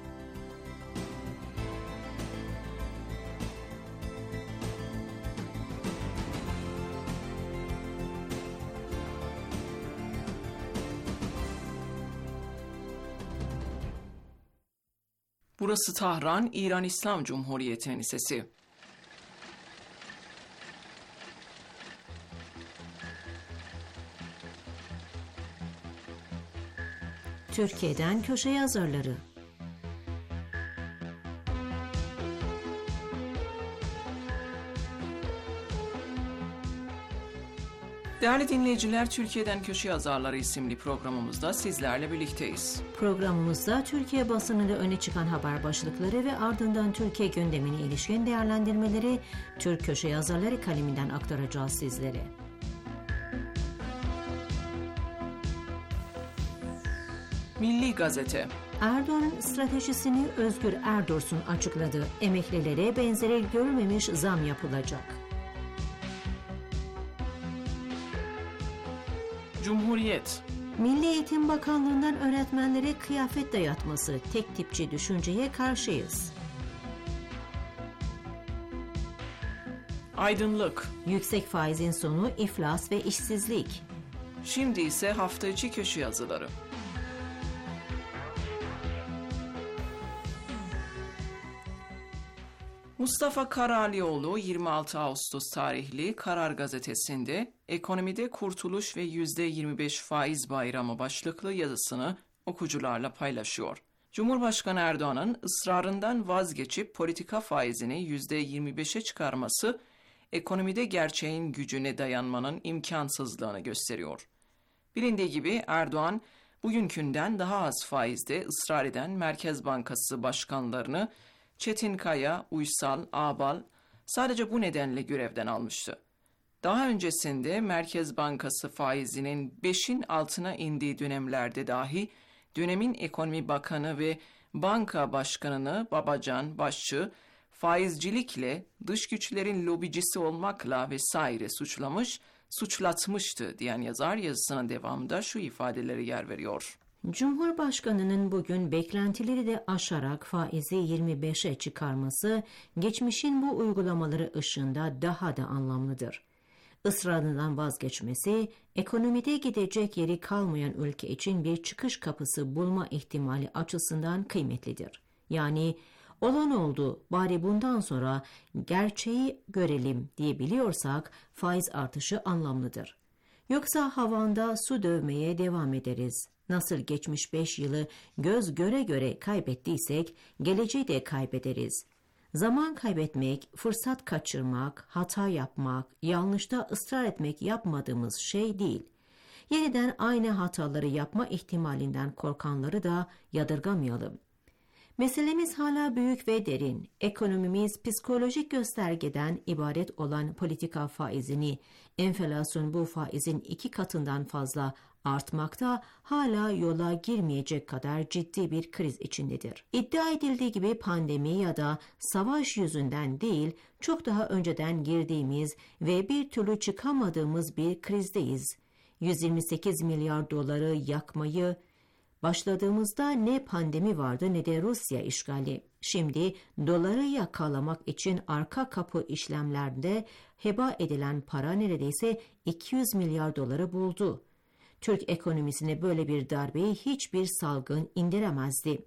Burası Tahran, İran İslam Cumhuriyeti'nin sesi. Türkiye'den köşe yazarları. Değerli dinleyiciler, Türkiye'den Köşe Yazarları isimli programımızda sizlerle birlikteyiz. Programımızda Türkiye basınında öne çıkan haber başlıkları ve ardından Türkiye gündemine ilişkin değerlendirmeleri Türk Köşe Yazarları kaleminden aktaracağız sizlere. Milli Gazete. Erdoğan'ın stratejisini Özgür Erdursun açıkladı. Emeklilere benzeri görülmemiş zam yapılacak. Cumhuriyet. Milli Eğitim Bakanlığı'ndan öğretmenlere kıyafet dayatması, tek tipçi düşünceye karşıyız. Aydınlık. Yüksek faizin sonu iflas ve işsizlik. Şimdi ise hafta içi köşe yazıları. Mustafa Karalioğlu yirmi altı Ağustos tarihli Karar Gazetesi'nde ekonomide kurtuluş ve yüzde yirmi beş faiz bayramı başlıklı yazısını okuyucularla paylaşıyor. Cumhurbaşkanı Erdoğan'ın ısrarından vazgeçip politika faizini yüzde yirmi beşe çıkarması ekonomide gerçeğin gücüne dayanmanın imkansızlığını gösteriyor. Bilindiği gibi Erdoğan bugünkünden daha az faizde ısrar eden Merkez Bankası başkanlarını Çetinkaya, Uysal, Ağbal sadece bu nedenle görevden almıştı. Daha öncesinde Merkez Bankası faizinin beşin altına indiği dönemlerde dahi dönemin ekonomi bakanı ve banka başkanını Babacan, Başçı, faizcilikle, dış güçlerin lobicisi olmakla vesaire suçlamış, suçlatmıştı diyen yazar yazısının devamında şu ifadeleri yer veriyor. Cumhurbaşkanının bugün beklentileri de aşarak faizi yirmi beşe çıkarması, geçmişin bu uygulamaları ışığında daha da anlamlıdır. Israrından vazgeçmesi, ekonomide gidecek yeri kalmayan ülke için bir çıkış kapısı bulma ihtimali açısından kıymetlidir. Yani olan oldu, bari bundan sonra gerçeği görelim diyebiliyorsak faiz artışı anlamlıdır. Yoksa havanda su dövmeye devam ederiz. Nasıl geçmiş beş yılı göz göre göre kaybettiysek, geleceği de kaybederiz. Zaman kaybetmek, fırsat kaçırmak, hata yapmak, yanlışta ısrar etmek yapmadığımız şey değil. Yeniden aynı hataları yapma ihtimalinden korkanları da yadırgamayalım. Meselemiz hala büyük ve derin. Ekonomimiz psikolojik göstergeden ibaret olan politika faizini, enflasyon bu faizin iki katından fazla artmakta, hala yola girmeyecek kadar ciddi bir kriz içindedir. İddia edildiği gibi pandemi ya da savaş yüzünden değil, çok daha önceden girdiğimiz ve bir türlü çıkamadığımız bir krizdeyiz. yüz yirmi sekiz milyar doları yakmayı başladığımızda ne pandemi vardı ne de Rusya işgali. Şimdi doları yakalamak için arka kapı işlemlerde heba edilen para neredeyse iki yüz milyar doları buldu. Türk ekonomisine böyle bir darbeyi hiçbir salgın indiremezdi.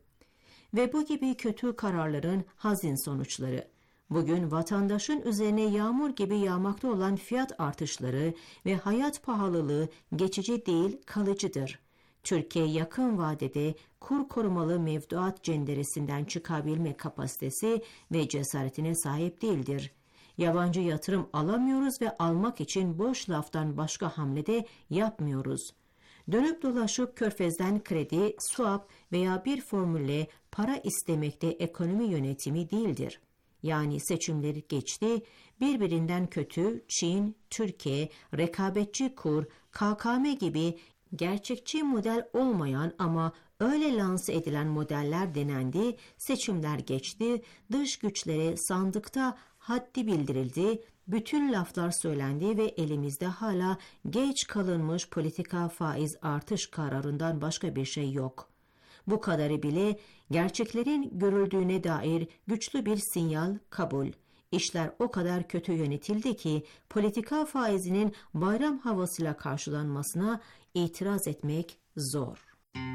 Ve bu gibi kötü kararların hazin sonuçları. Bugün vatandaşın üzerine yağmur gibi yağmakta olan fiyat artışları ve hayat pahalılığı geçici değil, kalıcıdır. Türkiye yakın vadede kur korumalı mevduat cenderesinden çıkabilme kapasitesi ve cesaretine sahip değildir. Yabancı yatırım alamıyoruz ve almak için boş laftan başka hamle de yapmıyoruz. Dönüp dolaşıp Körfez'den kredi, swap veya bir formülle para istemekte ekonomi yönetimi değildir. Yani seçimleri geçti, birbirinden kötü Çin, Türkiye, rekabetçi kur, K K M gibi gerçekçi model olmayan ama öyle lanse edilen modeller denendi, seçimler geçti, dış güçlere sandıkta haddi bildirildi, bütün laflar söylendi ve elimizde hala geç kalınmış politika faiz artış kararından başka bir şey yok. Bu kadarı bile gerçeklerin görüldüğüne dair güçlü bir sinyal kabul. İşler o kadar kötü yönetildi ki politika faizinin bayram havasıyla karşılanmasına itiraz etmek zor.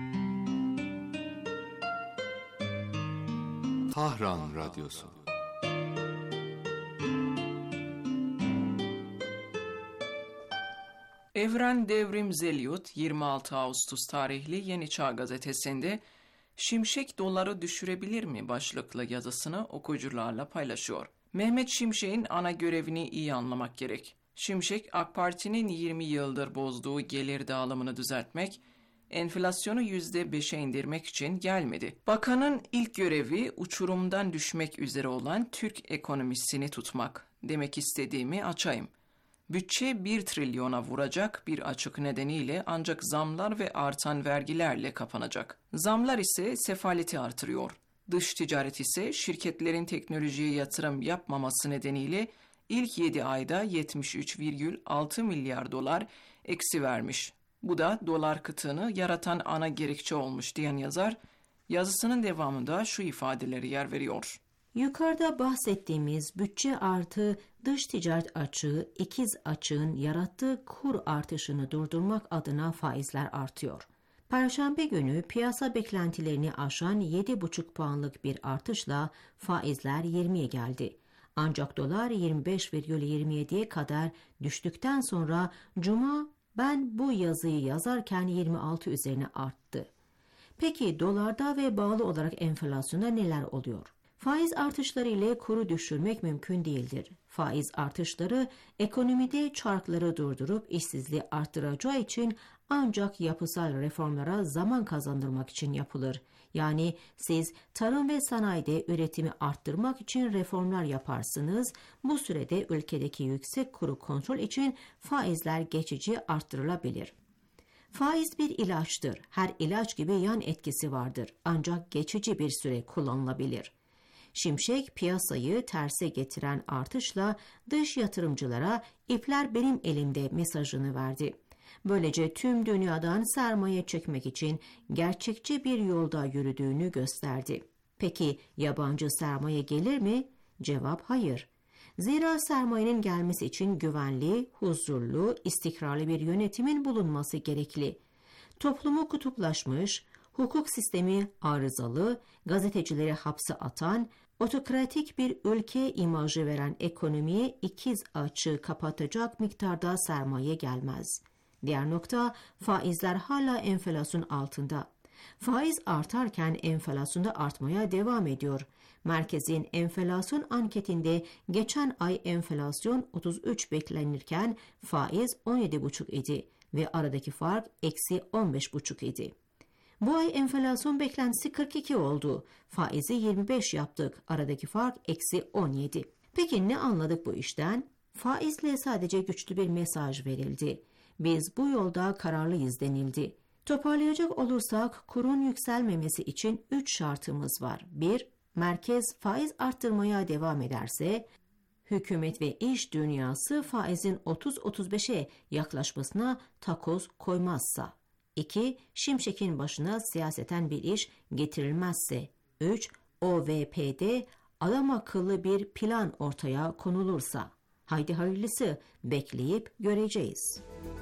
Tahran Radyosu. Evren Devrim Zelyut yirmi altı Ağustos tarihli Yeni Çağ Gazetesi'nde "Şimşek doları düşürebilir mi?" başlıklı yazısını okuyucularla paylaşıyor. Mehmet Şimşek'in ana görevini iyi anlamak gerek. Şimşek, AK Parti'nin yirmi yıldır bozduğu gelir dağılımını düzeltmek, enflasyonu yüzde beşe indirmek için gelmedi. Bakanın ilk görevi uçurumdan düşmek üzere olan Türk ekonomisini tutmak. Demek istediğimi açayım. Bütçe bir trilyona vuracak bir açık nedeniyle ancak zamlar ve artan vergilerle kapanacak. Zamlar ise sefaleti artırıyor. Dış ticaret ise şirketlerin teknolojiye yatırım yapmaması nedeniyle ilk yedi ayda yetmiş üç virgül altı milyar dolar eksi vermiş. Bu da dolar kıtığını yaratan ana gerekçe olmuş diyen yazar, yazısının devamında şu ifadeleri yer veriyor. Yukarıda bahsettiğimiz bütçe artı dış ticaret açığı, ikiz açığın yarattığı kur artışını durdurmak adına faizler artıyor. Perşembe günü piyasa beklentilerini aşan yedi buçuk puanlık bir artışla faizler yirmiye geldi. Ancak dolar yirmi beş virgül yirmi yediye kadar düştükten sonra Cuma ben bu yazıyı yazarken yirmi altı üzerine arttı. Peki dolarda ve bağlı olarak enflasyonda neler oluyor? Faiz artışları ile kuru düşürmek mümkün değildir. Faiz artışları ekonomide çarkları durdurup işsizliği arttıracağı için ancak yapısal reformlara zaman kazandırmak için yapılır. Yani siz tarım ve sanayide üretimi arttırmak için reformlar yaparsınız. Bu sürede ülkedeki yüksek kuru kontrol için faizler geçici arttırılabilir. Faiz bir ilaçtır. Her ilaç gibi yan etkisi vardır. Ancak geçici bir süre kullanılabilir. Şimşek piyasayı terse getiren artışla dış yatırımcılara ipler benim elimde mesajını verdi. Böylece tüm dünyadan sermaye çekmek için gerçekçi bir yolda yürüdüğünü gösterdi. Peki yabancı sermaye gelir mi? Cevap hayır. Zira sermayenin gelmesi için güvenli, huzurlu, istikrarlı bir yönetimin bulunması gerekli. Toplumu kutuplaşmış, hukuk sistemi arızalı, gazetecileri hapse atan, otokratik bir ülke imajı veren ekonomiye ikiz açığı kapatacak miktarda sermaye gelmez. Diğer nokta, faizler hala enflasyon altında. Faiz artarken enflasyon da artmaya devam ediyor. Merkezin enflasyon anketinde geçen ay enflasyon otuz üç beklenirken faiz on yedi buçuk idi ve aradaki fark eksi on beş buçuk idi. Bu ay enflasyon beklentisi kırk iki oldu. Faizi yirmi beş yaptık. Aradaki fark eksi on yedi. Peki ne anladık bu işten? Faizle sadece güçlü bir mesaj verildi. Biz bu yolda kararlıyız denildi. Toparlayacak olursak kurun yükselmemesi için üç şartımız var. bir Merkez faiz arttırmaya devam ederse, hükümet ve iş dünyası faizin otuz otuz beşe yaklaşmasına takoz koymazsa. iki Şimşek'in başına siyaseten bir iş getirilmezse. üç O V P'de adam akıllı bir plan ortaya konulursa. Haydi hayırlısı, bekleyip göreceğiz.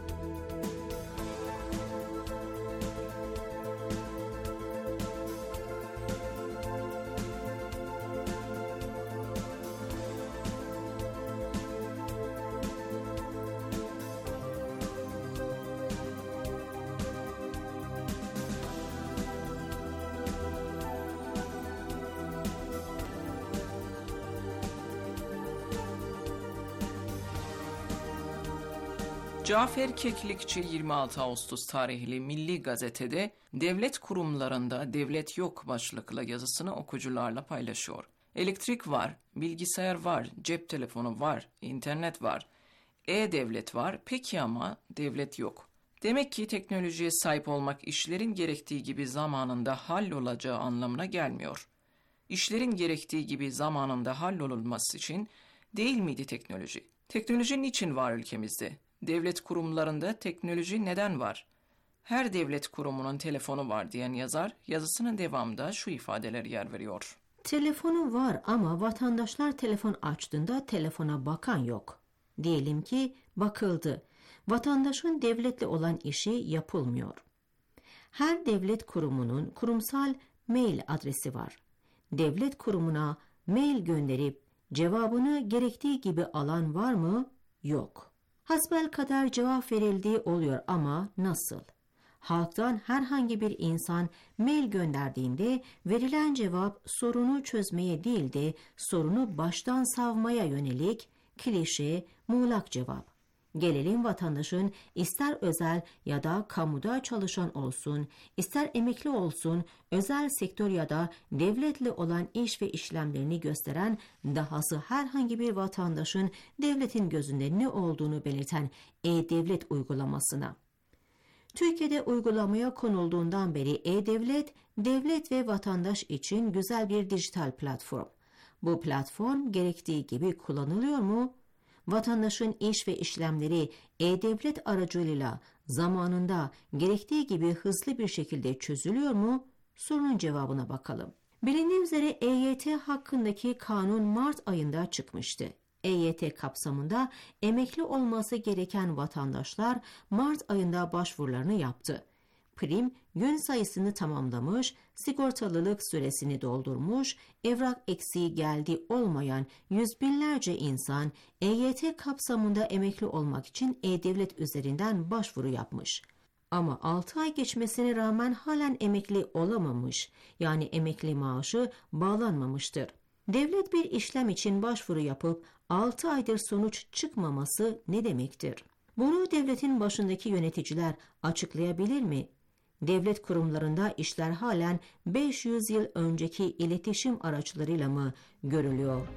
Cafer Keklikçi yirmi altı Ağustos tarihli Milli Gazete'de devlet kurumlarında devlet yok başlıklı yazısını okuyucularla paylaşıyor. Elektrik var, bilgisayar var, cep telefonu var, internet var, e-devlet var, peki ama devlet yok. Demek ki teknolojiye sahip olmak işlerin gerektiği gibi zamanında hallolacağı anlamına gelmiyor. İşlerin gerektiği gibi zamanında hallolunması için değil miydi teknoloji? Teknoloji niçin var ülkemizde? Devlet kurumlarında teknoloji neden var? Her devlet kurumunun telefonu var diyen yazar, yazısının devamında şu ifadeler yer veriyor. Telefonu var ama vatandaşlar telefon açtığında telefona bakan yok. Diyelim ki bakıldı. Vatandaşın devletle olan işi yapılmıyor. Her devlet kurumunun kurumsal mail adresi var. Devlet kurumuna mail gönderip cevabını gerektiği gibi alan var mı? Yok. Hasbelkader cevap verildiği oluyor ama nasıl? Halktan herhangi bir insan mail gönderdiğinde verilen cevap sorunu çözmeye değil de sorunu baştan savmaya yönelik klişe, muğlak cevap. Gelelim vatandaşın ister özel ya da kamuda çalışan olsun, ister emekli olsun, özel sektör ya da devletle olan iş ve işlemlerini gösteren, dahası herhangi bir vatandaşın devletin gözünde ne olduğunu belirten E-Devlet uygulamasına. Türkiye'de uygulamaya konulduğundan beri E-Devlet, devlet ve vatandaş için güzel bir dijital platform. Bu platform gerektiği gibi kullanılıyor mu? Vatandaşın iş ve işlemleri E-Devlet aracılığıyla zamanında gerektiği gibi hızlı bir şekilde çözülüyor mu? Sorunun cevabına bakalım. Bilindiği üzere E Y T hakkındaki kanun Mart ayında çıkmıştı. E Y T kapsamında emekli olması gereken vatandaşlar Mart ayında başvurularını yaptı. Prim gün sayısını tamamlamış, sigortalılık süresini doldurmuş, evrak eksiği geldi olmayan yüz binlerce insan E Y T kapsamında emekli olmak için E-Devlet üzerinden başvuru yapmış. Ama altı ay geçmesine rağmen halen emekli olamamış, yani emekli maaşı bağlanmamıştır. Devlet bir işlem için başvuru yapıp altı aydır sonuç çıkmaması ne demektir? Bunu devletin başındaki yöneticiler açıklayabilir mi? Devlet kurumlarında işler halen beş yüz yıl önceki iletişim araçlarıyla mı görülüyor?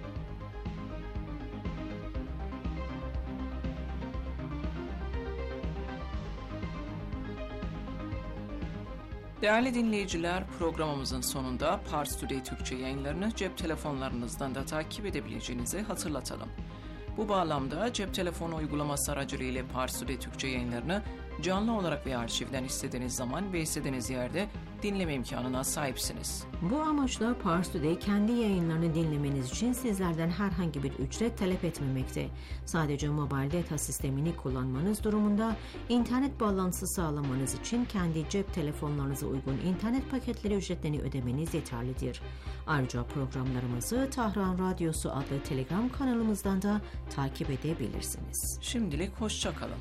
Değerli dinleyiciler, programımızın sonunda Pars Today Türkçe yayınlarını cep telefonlarınızdan da takip edebileceğinizi hatırlatalım. Bu bağlamda cep telefonu uygulaması aracılığıyla Pars Today Türkçe yayınlarını canlı olarak veya arşivden istediğiniz zaman ve istediğiniz yerde dinleme imkanına sahipsiniz. Bu amaçla Pars Today kendi yayınlarını dinlemeniz için sizlerden herhangi bir ücret talep etmemekte. Sadece mobil data sistemini kullanmanız durumunda internet bağlantısı sağlamanız için kendi cep telefonlarınıza uygun internet paketleri ücretlerini ödemeniz yeterlidir. Ayrıca programlarımızı Tahran Radyosu adlı Telegram kanalımızdan da takip edebilirsiniz. Şimdilik hoşça kalın.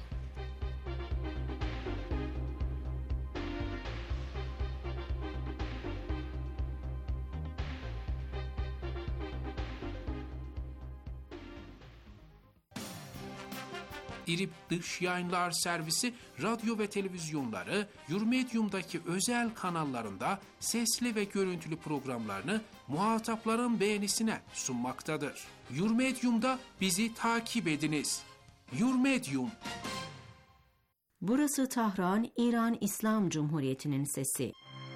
İRİB Dış Yayınlar Servisi radyo ve televizyonları Yurmedium'daki özel kanallarında sesli ve görüntülü programlarını muhatapların beğenisine sunmaktadır. Yurmedium'da bizi takip ediniz. Yurmedium. Burası Tahran, İran İslam Cumhuriyeti'nin sesi.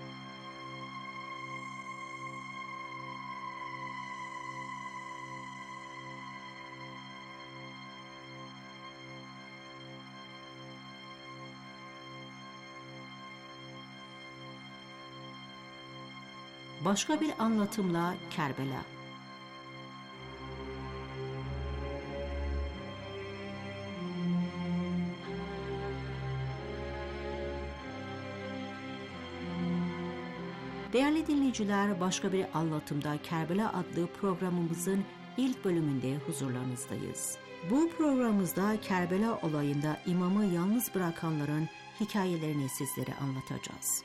Başka bir anlatımla Kerbela. Değerli dinleyiciler, başka bir anlatımda Kerbela adlı programımızın ilk bölümünde huzurlarınızdayız. Bu programımızda Kerbela olayında imamı yalnız bırakanların hikayelerini sizlere anlatacağız.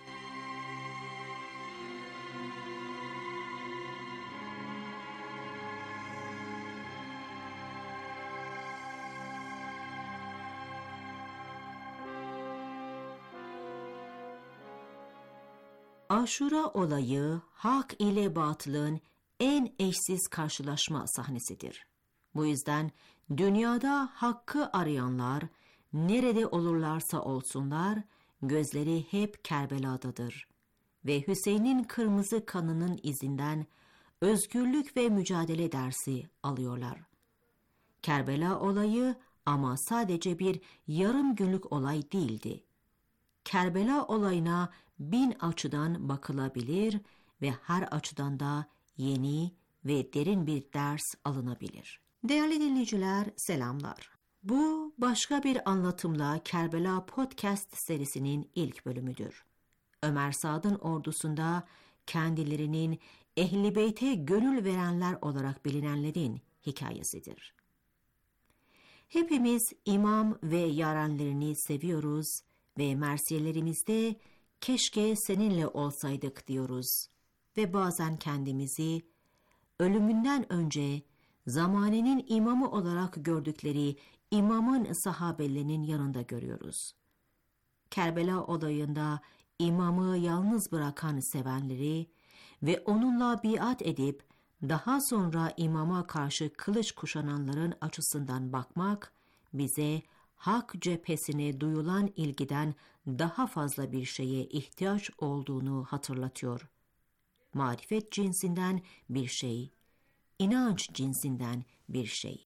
Aşura olayı hak ile batılın en eşsiz karşılaşma sahnesidir. Bu yüzden dünyada hakkı arayanlar nerede olurlarsa olsunlar gözleri hep Kerbela'dadır ve Hüseyin'in kırmızı kanının izinden özgürlük ve mücadele dersi alıyorlar. Kerbela olayı ama sadece bir yarım günlük olay değildi. Kerbela olayına bin açıdan bakılabilir ve her açıdan da yeni ve derin bir ders alınabilir. Değerli dinleyiciler, selamlar. Bu başka bir anlatımla Kerbela Podcast serisinin ilk bölümüdür. Ömer Saad'ın ordusunda kendilerinin Ehl-i Beyt'e gönül verenler olarak bilinenlerin hikayesidir. Hepimiz imam ve yarenlerini seviyoruz ve mersiyelerimizde keşke seninle olsaydık diyoruz ve bazen kendimizi ölümünden önce zamanenin imamı olarak gördükleri imamın sahabelerinin yanında görüyoruz. Kerbela olayında imamı yalnız bırakan sevenleri ve onunla biat edip daha sonra imama karşı kılıç kuşananların açısından bakmak bize hak cephesine duyulan ilgiden daha fazla bir şeye ihtiyaç olduğunu hatırlatıyor. Marifet cinsinden bir şey, inanç cinsinden bir şey.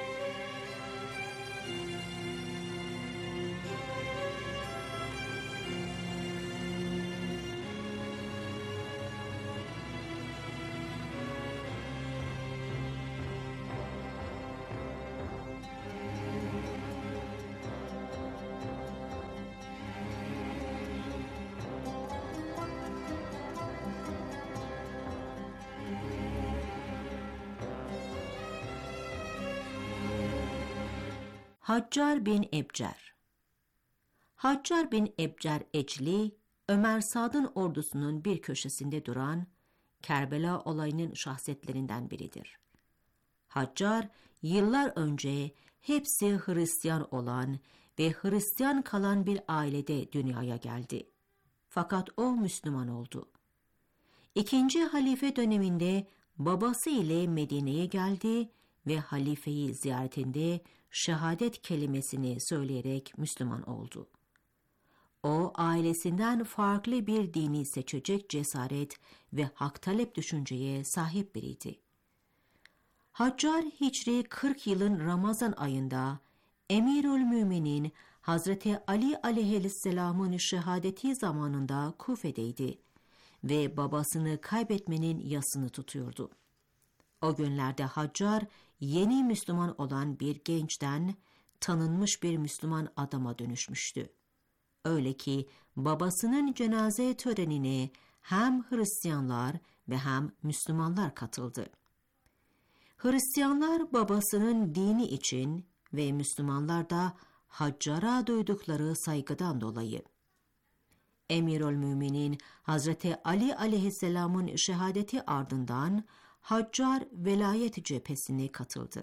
Haccar bin Ebcer. Haccar bin Ebcer Ecli, Ömer Sad'ın ordusunun bir köşesinde duran Kerbela olayının şahsiyetlerinden biridir. Haccar, yıllar önce hepsi Hristiyan olan ve Hristiyan kalan bir ailede dünyaya geldi. Fakat o Müslüman oldu. İkinci halife döneminde babası ile Medine'ye geldi ve halifeyi ziyaretinde şehadet kelimesini söyleyerek Müslüman oldu. O, ailesinden farklı bir dini seçecek cesaret ve hak talep düşünceye sahip biriydi. Haccar Hicri kırk yılın Ramazan ayında Emirül Müminin Hazreti Ali aleyhisselamın şehadeti zamanında Kufe'deydi ve babasını kaybetmenin yasını tutuyordu. O günlerde Haccar yeni Müslüman olan bir gençten tanınmış bir Müslüman adama dönüşmüştü. Öyle ki babasının cenaze törenine hem Hristiyanlar ve hem Müslümanlar katıldı. Hristiyanlar babasının dini için ve Müslümanlar da Haccar'a duydukları saygıdan dolayı. Emirülmüminin Hazreti Ali aleyhisselamın şehadeti ardından Haccar velayet cephesine katıldı.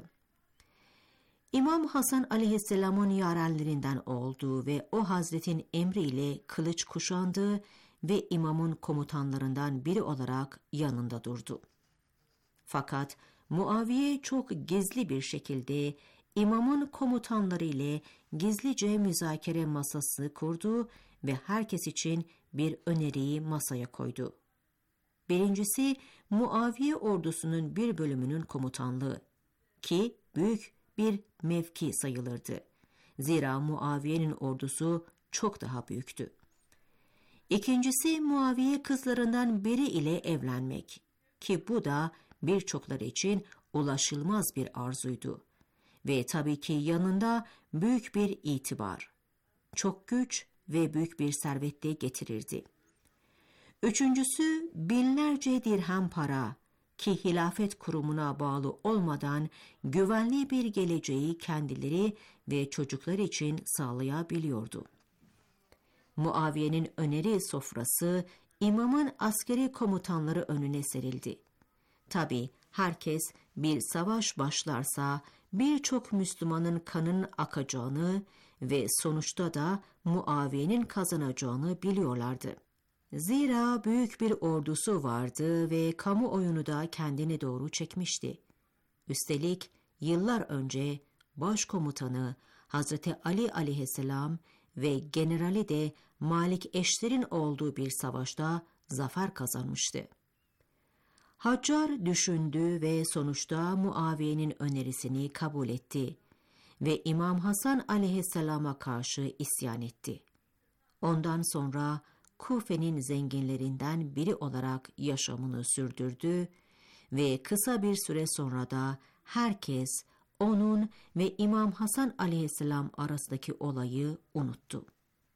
İmam Hasan aleyhisselamın yarenlerinden olduğu ve o hazretin emriyle kılıç kuşandı ve imamın komutanlarından biri olarak yanında durdu. Fakat Muaviye çok gizli bir şekilde imamın komutanları ile gizlice müzakere masası kurdu ve herkes için bir öneriyi masaya koydu. Birincisi, Muaviye ordusunun bir bölümünün komutanlığı ki büyük bir mevki sayılırdı. Zira Muaviye'nin ordusu çok daha büyüktü. İkincisi, Muaviye kızlarından biri ile evlenmek ki bu da birçokları için ulaşılmaz bir arzuydu. Ve tabii ki yanında büyük bir itibar, çok güç ve büyük bir servet de getirirdi. Üçüncüsü, binlerce dirhem para ki hilafet kurumuna bağlı olmadan güvenli bir geleceği kendileri ve çocuklar için sağlayabiliyordu. Muaviye'nin öneri sofrası imamın askeri komutanları önüne serildi. Tabii herkes bir savaş başlarsa birçok Müslümanın kanının akacağını ve sonuçta da Muaviye'nin kazanacağını biliyorlardı. Zira büyük bir ordusu vardı ve kamuoyunu da kendine doğru çekmişti. Üstelik yıllar önce başkomutanı Hazreti Ali aleyhisselam ve generali de Malik Eşter'in olduğu bir savaşta zafer kazanmıştı. Haccar düşündü ve sonuçta Muaviye'nin önerisini kabul etti ve İmam Hasan aleyhisselama karşı isyan etti. Ondan sonra Kufe'nin zenginlerinden biri olarak yaşamını sürdürdü ve kısa bir süre sonra da herkes onun ve İmam Hasan aleyhisselam arasındaki olayı unuttu.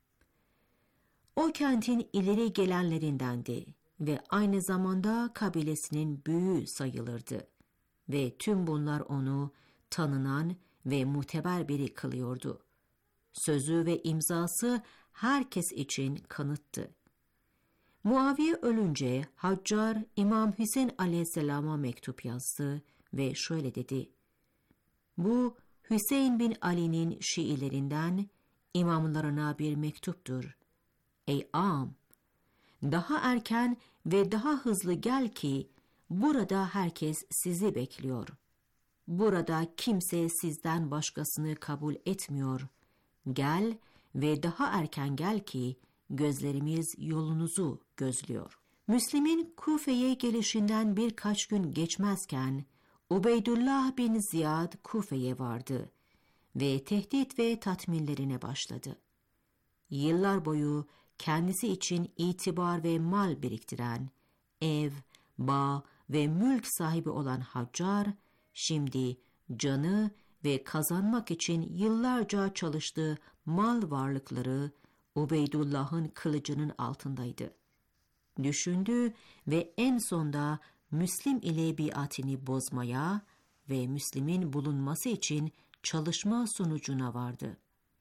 O kentin ileri gelenlerindendi ve aynı zamanda kabilesinin büyüğü sayılırdı ve tüm bunlar onu tanınan ve muteber biri kılıyordu. Sözü ve imzası herkes için kanıttı. Muaviye ölünce Haccar İmam Hüseyin aleyhisselama mektup yazdı ve şöyle dedi: "Bu Hüseyin bin Ali'nin Şiilerinden imamlarına bir mektuptur. Ey ağam, daha erken ve daha hızlı gel ki burada herkes sizi bekliyor. Burada kimse sizden başkasını kabul etmiyor. Gel ve daha erken gel ki gözlerimiz yolunuzu gözlüyor." Müslim'in Kufe'ye gelişinden birkaç gün geçmezken Ubeydullah bin Ziyad Kufe'ye vardı ve tehdit ve tatminlerine başladı. Yıllar boyu kendisi için itibar ve mal biriktiren, ev, bağ ve mülk sahibi olan Haccar, şimdi canı ve kazanmak için yıllarca çalıştığı mal varlıkları Ubeydullah'ın kılıcının altındaydı. Düşündü ve en sonda Müslim ile biatini bozmaya ve Müslim'in bulunması için çalışma sonucuna vardı.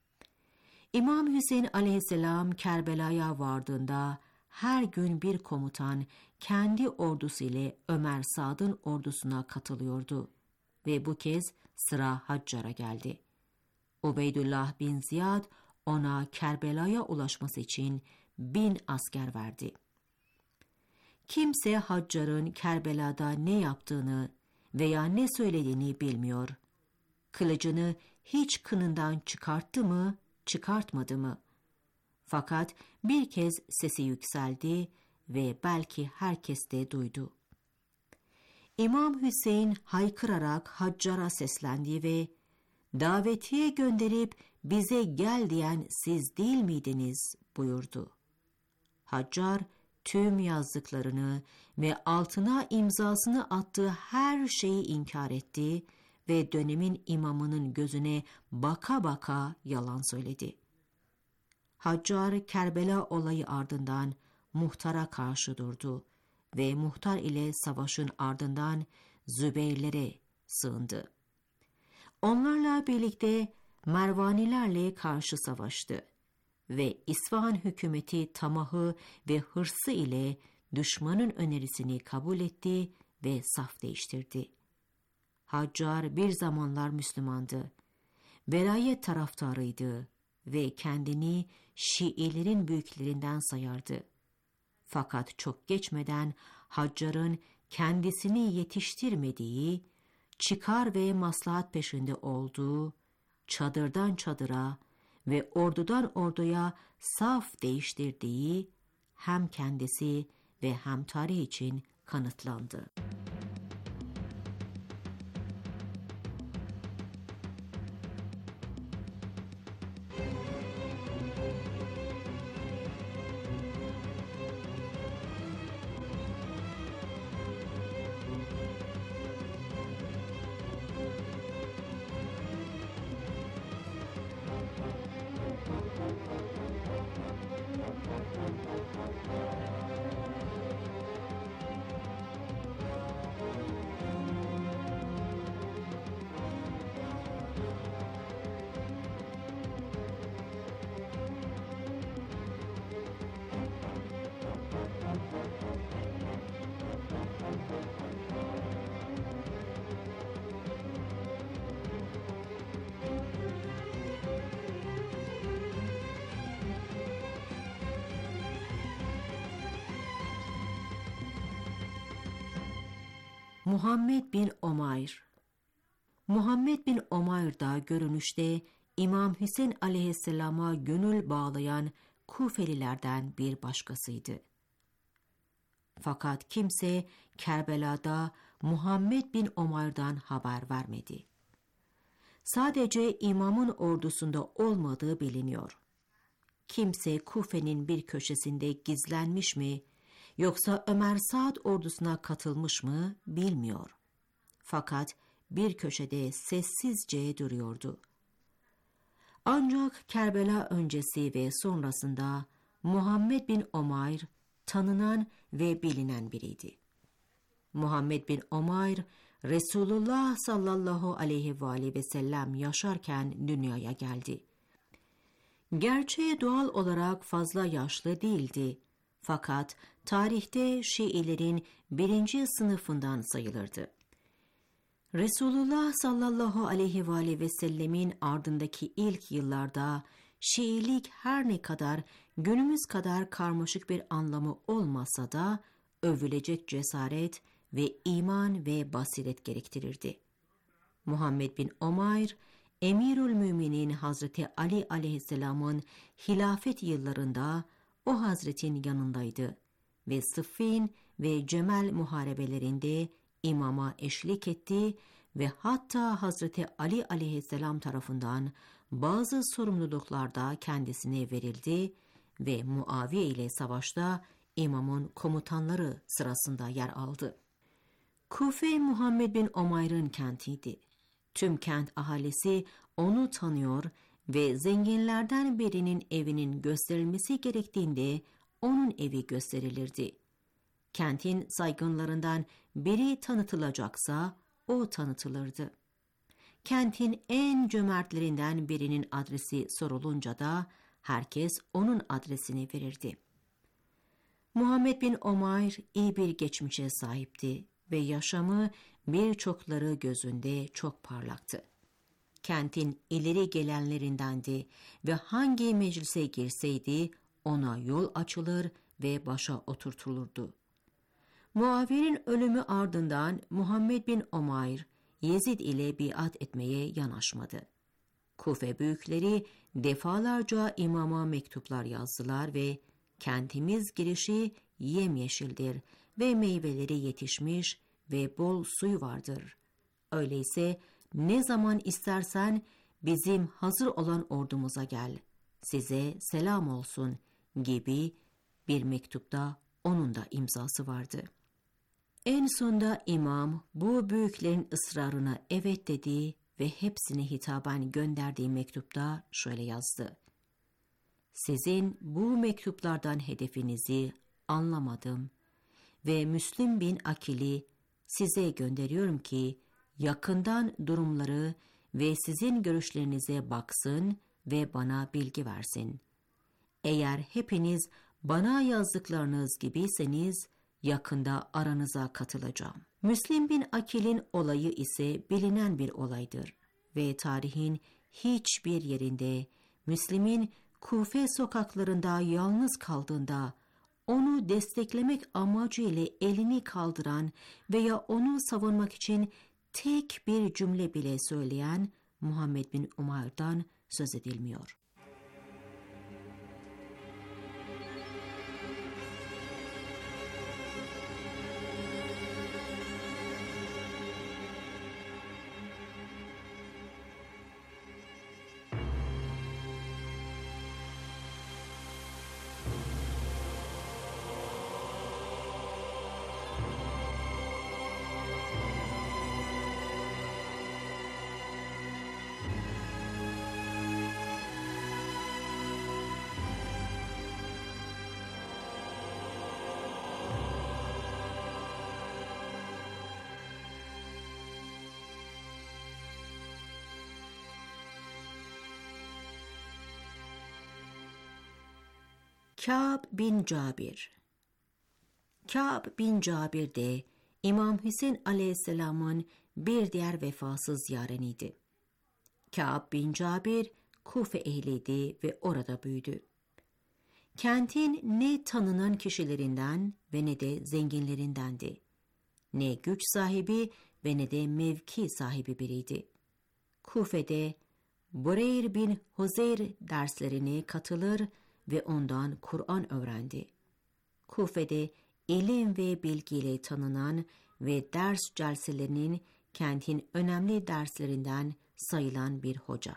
İmam Hüseyin aleyhisselam Kerbela'ya vardığında her gün bir komutan kendi ordusu ile Ömer Sad'ın ordusuna katılıyordu ve bu kez sıra Haccar'a geldi. Ubeydullah bin Ziyad ona Kerbela'ya ulaşması için bin asker verdi. Kimse Haccar'ın Kerbela'da ne yaptığını veya ne söylediğini bilmiyor. Kılıcını hiç kınından çıkarttı mı, çıkartmadı mı? Fakat bir kez sesi yükseldi ve belki herkes de duydu. İmam Hüseyin haykırarak Haccar'a seslendi ve "Davetiye gönderip bize gel diyen siz değil miydiniz?" buyurdu. Haccar tüm yazdıklarını ve altına imzasını attığı her şeyi inkar etti ve dönemin imamının gözüne baka baka yalan söyledi. Haccar Kerbela olayı ardından muhtara karşı durdu ve muhtar ile savaşın ardından Zübeyrlere sığındı. Onlarla birlikte Mervanilerle karşı savaştı ve İsfahan hükümeti tamahı ve hırsı ile düşmanın önerisini kabul etti ve saf değiştirdi. Haccar bir zamanlar Müslümandı, velayet taraftarıydı ve kendini Şiilerin büyüklerinden sayardı. Fakat çok geçmeden Haccar'ın kendisini yetiştirmediği, çıkar ve maslahat peşinde olduğu, çadırdan çadıra ve ordudan orduya saf değiştirdiği hem kendisi ve hem tarih için kanıtlandı. Muhammed bin Umayr. Muhammed bin Umayr da görünüşte İmam Hüseyin aleyhisselama gönül bağlayan Kufelilerden bir başkasıydı. Fakat kimse Kerbela'da Muhammed bin Umayr'dan haber vermedi. Sadece imamın ordusunda olmadığı biliniyor. Kimse Kufe'nin bir köşesinde gizlenmiş mi, yoksa Ömer Saad ordusuna katılmış mı bilmiyor. Fakat bir köşede sessizce duruyordu. Ancak Kerbela öncesi ve sonrasında Muhammed bin Umayr tanınan ve bilinen biriydi. Muhammed bin Umayr, Resulullah sallallahu aleyhi ve aleyhi ve sellem yaşarken dünyaya geldi. Gerçeği doğal olarak fazla yaşlı değildi. Fakat tarihte Şiilerin birinci sınıfından sayılırdı. Resulullah sallallahu aleyhi ve aleyhi ve sellemin ardındaki ilk yıllarda Şiilik her ne kadar günümüz kadar karmaşık bir anlamı olmasa da övülecek cesaret ve iman ve basiret gerektirirdi. Muhammed bin Umayr, Emirül Müminin Hazreti Ali aleyhisselamın hilafet yıllarında o hazretin yanındaydı ve Sıffin ve Cemel muharebelerinde imama eşlik etti ve hatta Hazreti Ali aleyhisselam tarafından bazı sorumluluklarda kendisine verildi ve Muaviye ile savaşta imamın komutanları sırasında yer aldı. Kufe Muhammed bin Umayr'ın kentiydi. Tüm kent ahalisi onu tanıyor ve zenginlerden birinin evinin gösterilmesi gerektiğinde onun evi gösterilirdi. Kentin saygınlarından biri tanıtılacaksa o tanıtılırdı. Kentin en cömertlerinden birinin adresi sorulunca da herkes onun adresini verirdi. Muhammed bin Umayr iyi bir geçmişe sahipti ve yaşamı birçokları gözünde çok parlaktı. Kentin ileri gelenlerindendi ve hangi meclise girseydi ona yol açılır ve başa oturtulurdu. Muaviye'nin ölümü ardından Muhammed bin Umayr, Yezid ile biat etmeye yanaşmadı. Kufe büyükleri defalarca imama mektuplar yazdılar ve kentimiz girişi yemyeşildir ve meyveleri yetişmiş ve bol suyu vardır. Öyleyse ne zaman istersen bizim hazır olan ordumuza gel, size selam olsun gibi bir mektupta onun da imzası vardı. En sonunda imam bu büyüklerin ısrarına evet dedi ve hepsine hitaben gönderdiği mektupta şöyle yazdı: Sizin bu mektuplardan hedefinizi anlamadım ve Müslim bin Akil'i size gönderiyorum ki yakından durumları ve sizin görüşlerinize baksın ve bana bilgi versin. Eğer hepiniz bana yazdıklarınız gibiyseniz yakında aranıza katılacağım. Müslim bin Akil'in olayı ise bilinen bir olaydır ve tarihin hiçbir yerinde Müslim'in Kufe sokaklarında yalnız kaldığında onu desteklemek amacıyla elini kaldıran veya onu savunmak için tek bir cümle bile söyleyen Muhammed bin Umayr'dan söz edilmiyor. Kâb bin Cabir. Kâb bin Cabir de İmam Hüseyin aleyhisselamın bir diğer vefasız yareniydi. Kâb bin Cabir Kufe ehliydi ve orada büyüdü. Kentin ne tanınan kişilerinden ve ne de zenginlerindendi. Ne güç sahibi ve ne de mevki sahibi biriydi. Kufe'de Bureyr bin Huzeyr derslerine katılır ve ondan Kur'an öğrendi. Kufe'de ilim ve bilgiyle tanınan ve ders celselerinin kentin önemli derslerinden sayılan bir hoca.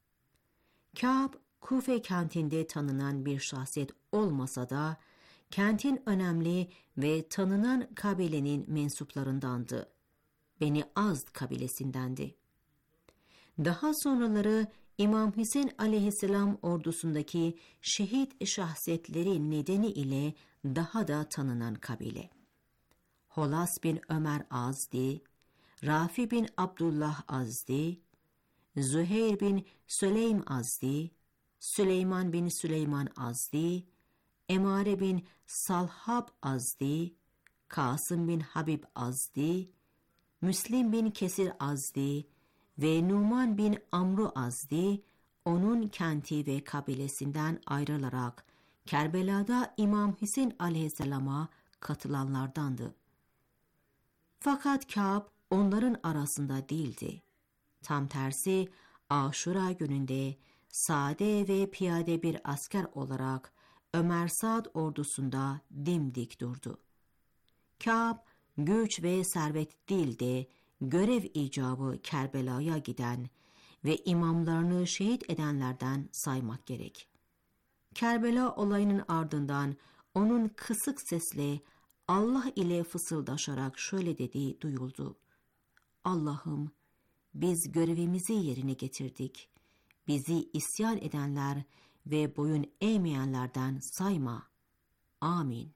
Kâb, Kufe kentinde tanınan bir şahsiyet olmasa da, kentin önemli ve tanınan kabilenin mensuplarındandı. Beni Azd kabilesindendi. Daha sonraları İmam Hüseyin aleyhisselam ordusundaki şehit şahsiyetleri nedeni ile daha da tanınan kabile. Holas bin Ömer Azdi, Rafi bin Abdullah Azdi, Züheyr bin Süleym Azdi, Süleyman bin Süleyman Azdi, Emare bin Salhab Azdi, Kasım bin Habib Azdi, Müslim bin Kesir Azdi ve Numan bin Amru Azdi, onun kenti ve kabilesinden ayrılarak Kerbela'da İmam Hüseyin aleyhisselama katılanlardandı. Fakat Kâb onların arasında değildi. Tam tersi Aşura gününde sade ve piyade bir asker olarak Ömer Sad ordusunda dimdik durdu. Kâb güç ve servet değil de görev icabı Kerbela'ya giden ve imamlarını şehit edenlerden saymak gerek. Kerbela olayının ardından onun kısık sesle Allah ile fısıldaşarak şöyle dediği duyuldu: Allah'ım, biz görevimizi yerine getirdik. Bizi isyan edenler ve boyun eğmeyenlerden sayma. Amin.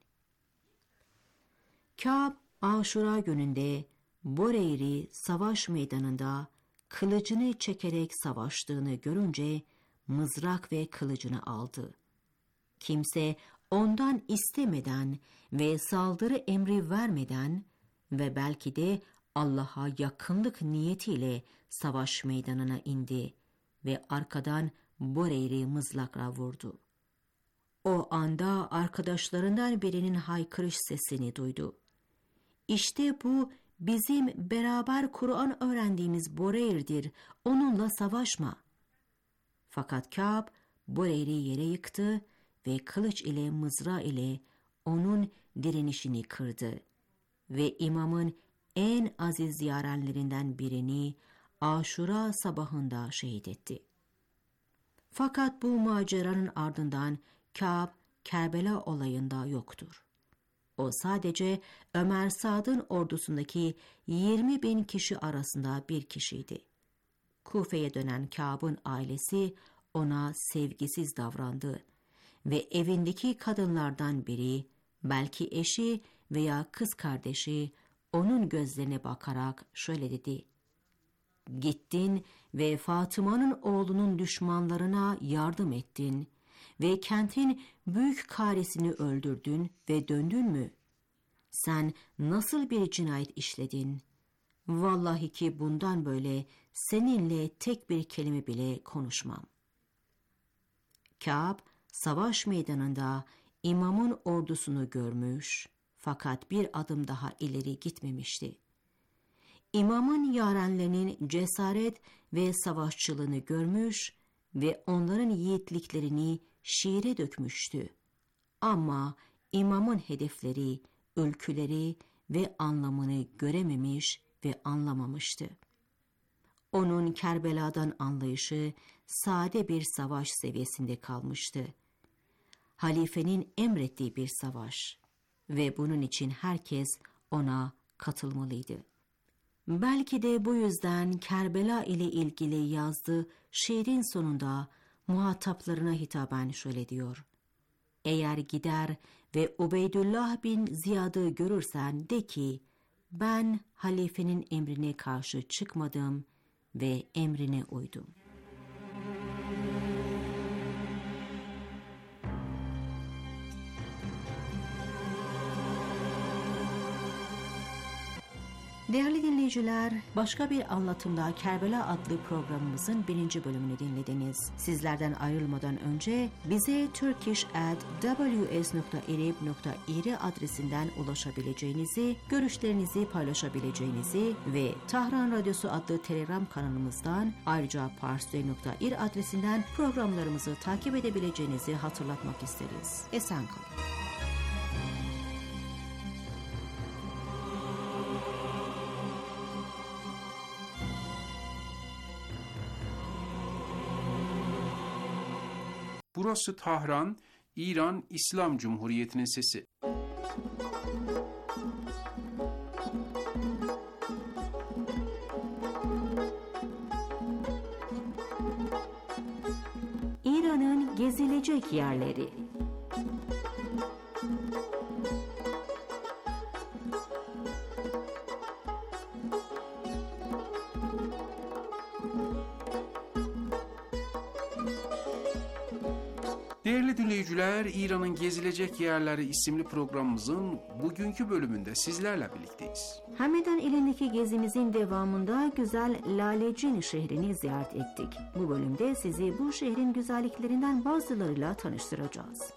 Kâb, Aşura gününde Boreyri savaş meydanında kılıcını çekerek savaştığını görünce mızrak ve kılıcını aldı. Kimse ondan istemeden ve saldırı emri vermeden ve belki de Allah'a yakınlık niyetiyle savaş meydanına indi ve arkadan Boreyri mızrakla vurdu. O anda arkadaşlarından birinin haykırış sesini duydu. İşte bu bizim beraber Kur'an öğrendiğimiz Boreyr'dir, onunla savaşma. Fakat Kâb Boreyri yere yıktı ve kılıç ile mızrağı ile onun direnişini kırdı ve imamın en aziz yarenlerinden birini Aşura sabahında şehit etti. Fakat bu maceranın ardından Kâb Kerbela olayında yoktur. O sadece Ömer Sad'ın ordusundaki yirmi bin kişi arasında bir kişiydi. Kufe'ye dönen Kâb'ın ailesi ona sevgisiz davrandı ve evindeki kadınlardan biri, belki eşi veya kız kardeşi, onun gözlerine bakarak şöyle dedi: Gittin ve Fatıma'nın oğlunun düşmanlarına yardım ettin ve kentin büyük karesini öldürdün ve döndün mü? Sen nasıl bir cinayet işledin? Vallahi ki bundan böyle seninle tek bir kelime bile konuşmam. Kâb, savaş meydanında imamın ordusunu görmüş fakat bir adım daha ileri gitmemişti. İmamın yarenlerinin cesaret ve savaşçılığını görmüş ve onların yiğitliklerini şiire dökmüştü. Ama imamın hedefleri, ülküleri ve anlamını görememiş ve anlamamıştı. Onun Kerbela'dan anlayışı sade bir savaş seviyesinde kalmıştı. Halifenin emrettiği bir savaş ve bunun için herkes ona katılmalıydı. Belki de bu yüzden Kerbela ile ilgili yazdığı şiirin sonunda muhataplarına hitaben şöyle diyor: Eğer gider ve Ubeydullah bin Ziyad'ı görürsen de ki, ben halifenin emrine karşı çıkmadım ve emrine uydum. Değerli dinleyiciler, başka bir anlatımda Kerbela adlı programımızın birinci bölümünü dinlediniz. Sizlerden ayrılmadan önce bize turkish at w s nokta irib nokta ir adresinden ulaşabileceğinizi, görüşlerinizi paylaşabileceğinizi ve Tahran Radyosu adlı Telegram kanalımızdan, ayrıca parstoy nokta ir adresinden programlarımızı takip edebileceğinizi hatırlatmak isteriz. Esen kalın. Burası Tahran, İran İslam Cumhuriyeti'nin sesi. İran'ın gezilecek yerleri. Değerli dinleyiciler, İran'ın Gezilecek Yerleri isimli programımızın bugünkü bölümünde sizlerle birlikteyiz. Hamedan ilindeki gezimizin devamında güzel Lalecin şehrini ziyaret ettik. Bu bölümde sizi bu şehrin güzelliklerinden bazılarıyla tanıştıracağız.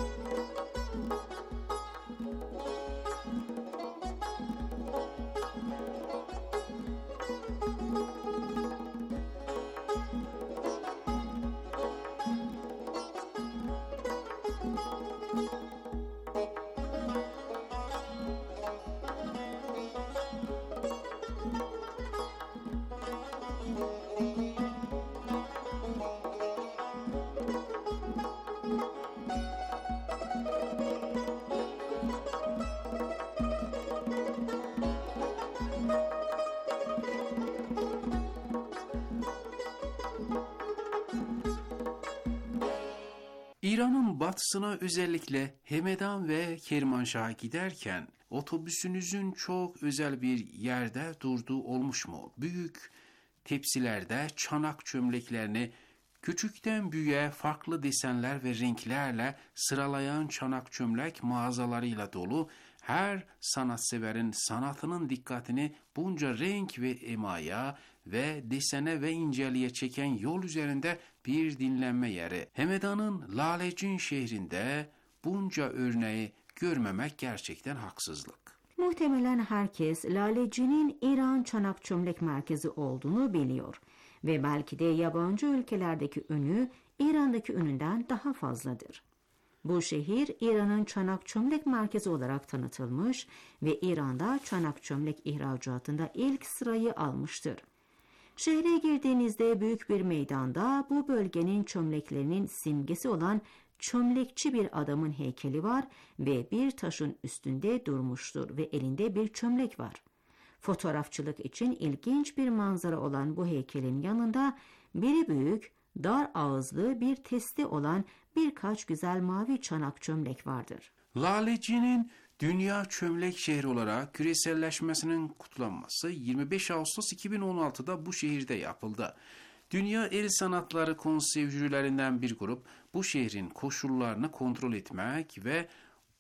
İran'ın batısına özellikle Hemedan ve Kermanşah'a giderken otobüsünüzün çok özel bir yerde durduğu olmuş mu? Büyük tepsilerde çanak çömleklerini küçükten büyüğe farklı desenler ve renklerle sıralayan çanak çömlek mağazalarıyla dolu, her sanatseverin sanatının dikkatini bunca renk ve emaya ve desene ve inceliğe çeken yol üzerinde bir dinlenme yeri. Hemedan'ın Lalecin şehrinde bunca örneği görmemek gerçekten haksızlık. Muhtemelen herkes Laleci'nin İran Çanak Çömlek Merkezi olduğunu biliyor ve belki de yabancı ülkelerdeki ünü İran'daki ününden daha fazladır. Bu şehir İran'ın çanak çömlek merkezi olarak tanıtılmış ve İran'da çanak çömlek ihracatında ilk sırayı almıştır. Şehre girdiğinizde büyük bir meydanda bu bölgenin çömleklerinin simgesi olan çömlekçi bir adamın heykeli var ve bir taşın üstünde durmuştur ve elinde bir çömlek var. Fotoğrafçılık için ilginç bir manzara olan bu heykelin yanında biri büyük, dar ağızlı bir testi olan birkaç güzel mavi çanak çömlek vardır. Laleci'nin dünya çömlek şehri olarak küreselleşmesinin kutlanması yirmi beş Ağustos iki bin on altıda bu şehirde yapıldı. Dünya El Sanatları konseycülerinden bir grup bu şehrin koşullarını kontrol etmek ve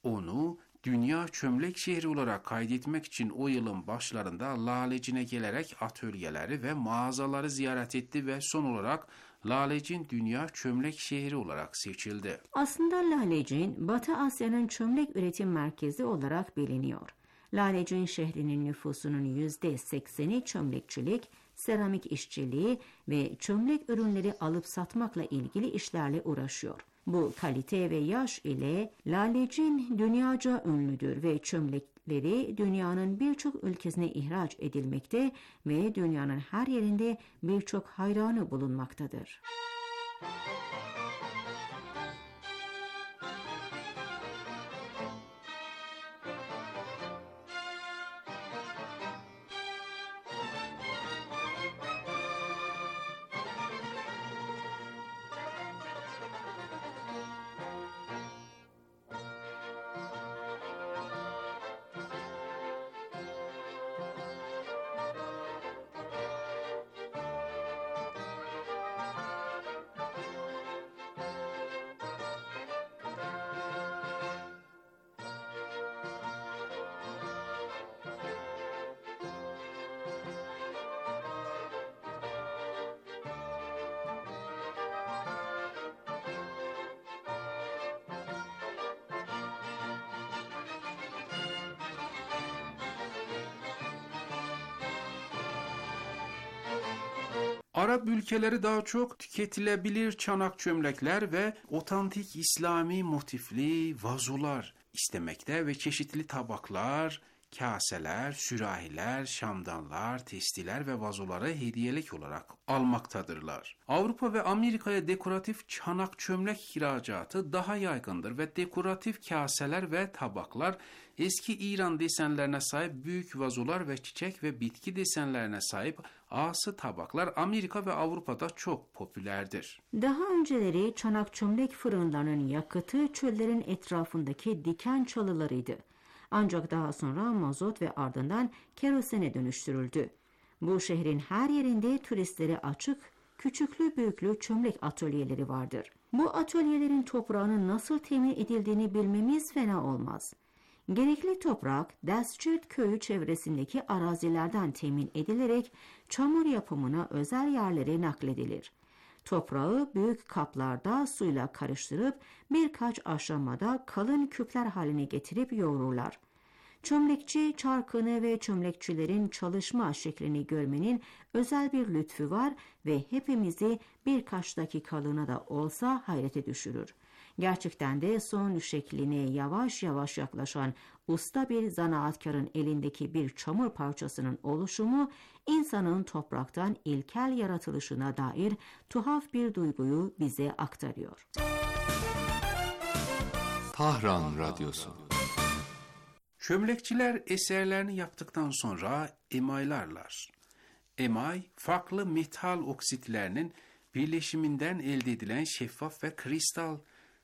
onu dünya çömlek şehri olarak kaydetmek için o yılın başlarında Laleci'ne gelerek atölyeleri ve mağazaları ziyaret etti ve son olarak Lalecin dünya çömlek şehri olarak seçildi. Aslında Lalecin, Batı Asya'nın çömlek üretim merkezi olarak biliniyor. Lalecin şehrinin nüfusunun yüzde sekseni çömlekçilik, seramik işçiliği ve çömlek ürünleri alıp satmakla ilgili işlerle uğraşıyor. Bu kalite ve yaş ile Lalecin dünyaca ünlüdür ve çömlekleri dünyanın birçok ülkesine ihraç edilmekte ve dünyanın her yerinde birçok hayranı bulunmaktadır. Arap ülkeleri daha çok tüketilebilir çanak çömlekler ve otantik İslami motifli vazolar istemekte ve çeşitli tabaklar, kaseler, sürahiler, şamdanlar, testiler ve vazoları hediyelik olarak almaktadırlar. Avrupa ve Amerika'ya dekoratif çanak çömlek ihracatı daha yaygındır ve dekoratif kaseler ve tabaklar eski İran desenlerine sahip büyük vazolar ve çiçek ve bitki desenlerine sahip ağası tabaklar Amerika ve Avrupa'da çok popülerdir. Daha önceleri çanak çömlek fırınlarının yakıtı çöllerin etrafındaki diken çalılarıydı. Ancak daha sonra mazot ve ardından kerosene dönüştürüldü. Bu şehrin her yerinde turistlere açık, küçüklü büyüklü çömlek atölyeleri vardır. Bu atölyelerin toprağının nasıl temin edildiğini bilmemiz fena olmaz. Gerekli toprak, Dastçert köyü çevresindeki arazilerden temin edilerek çamur yapımına özel yerlere nakledilir. Toprağı büyük kaplarda suyla karıştırıp birkaç aşamada kalın küpler haline getirip yoğururlar. Çömlekçi çarkını ve çömlekçilerin çalışma şeklini görmenin özel bir lütfu var ve hepimizi birkaç dakikalığına da olsa hayrete düşürür. Gerçekten de son şekline yavaş yavaş yaklaşan usta bir zanaatkarın elindeki bir çamur parçasının oluşumu, insanın topraktan ilkel yaratılışına dair tuhaf bir duyguyu bize aktarıyor. Tahran Radyosu. Çömlekçiler eserlerini yaptıktan sonra emaylarlar. Emay, farklı metal oksitlerinin birleşiminden elde edilen şeffaf ve kristal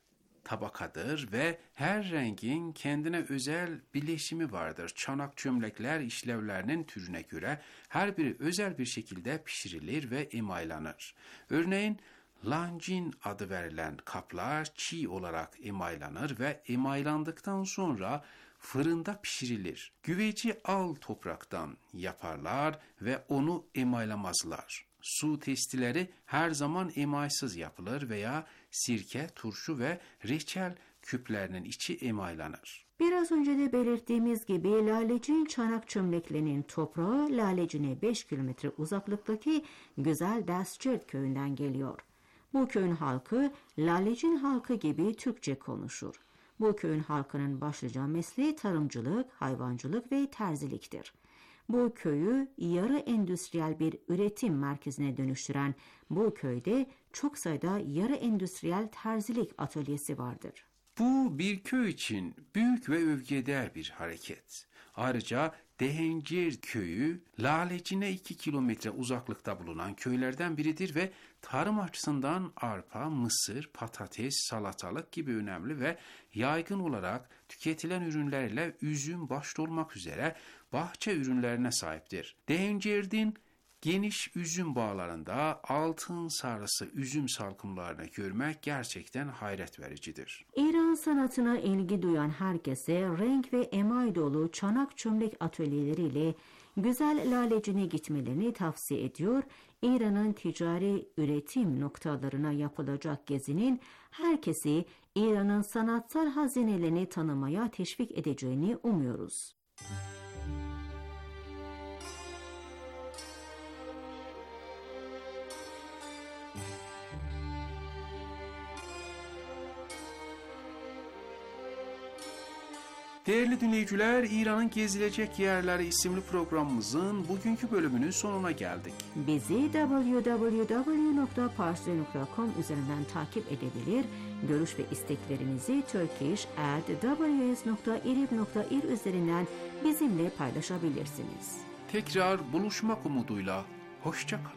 tabakadır ve her rengin kendine özel bileşimi vardır. Çanak çömlekler işlevlerinin türüne göre her biri özel bir şekilde pişirilir ve emaylanır. Örneğin lancin adı verilen kaplar çiğ olarak emaylanır ve emaylandıktan sonra fırında pişirilir. Güveci al topraktan yaparlar ve onu emaylamazlar. Su testileri her zaman emaysız yapılır veya sirke, turşu ve reçel küplerinin içi emaylanır. Biraz önce de belirttiğimiz gibi Lalecin çanak çömleklerinin toprağı Lalecine beş kilometre uzaklıktaki güzel Dastçert köyünden geliyor. Bu köyün halkı Lalecin halkı gibi Türkçe konuşur. Bu köyün halkının başlıca mesleği tarımcılık, hayvancılık ve terziliktir. Bu köyü yarı endüstriyel bir üretim merkezine dönüştüren bu köyde çok sayıda yarı endüstriyel terzilik atölyesi vardır. Bu bir köy için büyük ve övgüdeğer bir hareket. Ayrıca Dehencir köyü Lalecine iki kilometre uzaklıkta bulunan köylerden biridir ve tarım açısından arpa, mısır, patates, salatalık gibi önemli ve yaygın olarak tüketilen ürünlerle üzüm başta olmak üzere bahçe ürünlerine sahiptir. Dehencir'in geniş üzüm bağlarında altın sarısı üzüm salkımlarını görmek gerçekten hayret vericidir. İran sanatına ilgi duyan herkese renk ve emay dolu çanak çömlek atölyeleriyle güzel Lalecine gitmelerini tavsiye ediyor. İran'ın ticari üretim noktalarına yapılacak gezinin herkesi İran'ın sanatsal hazinelerini tanımaya teşvik edeceğini umuyoruz. Değerli dinleyiciler, İran'ın gezilecek yerleri isimli programımızın bugünkü bölümünün sonuna geldik. Bizi double-u double-u double-u nokta parsi nokta com üzerinden takip edebilir, görüş ve isteklerinizi turkish at w s nokta irib nokta ir üzerinden bizimle paylaşabilirsiniz. Tekrar buluşmak umuduyla, hoşça kalın.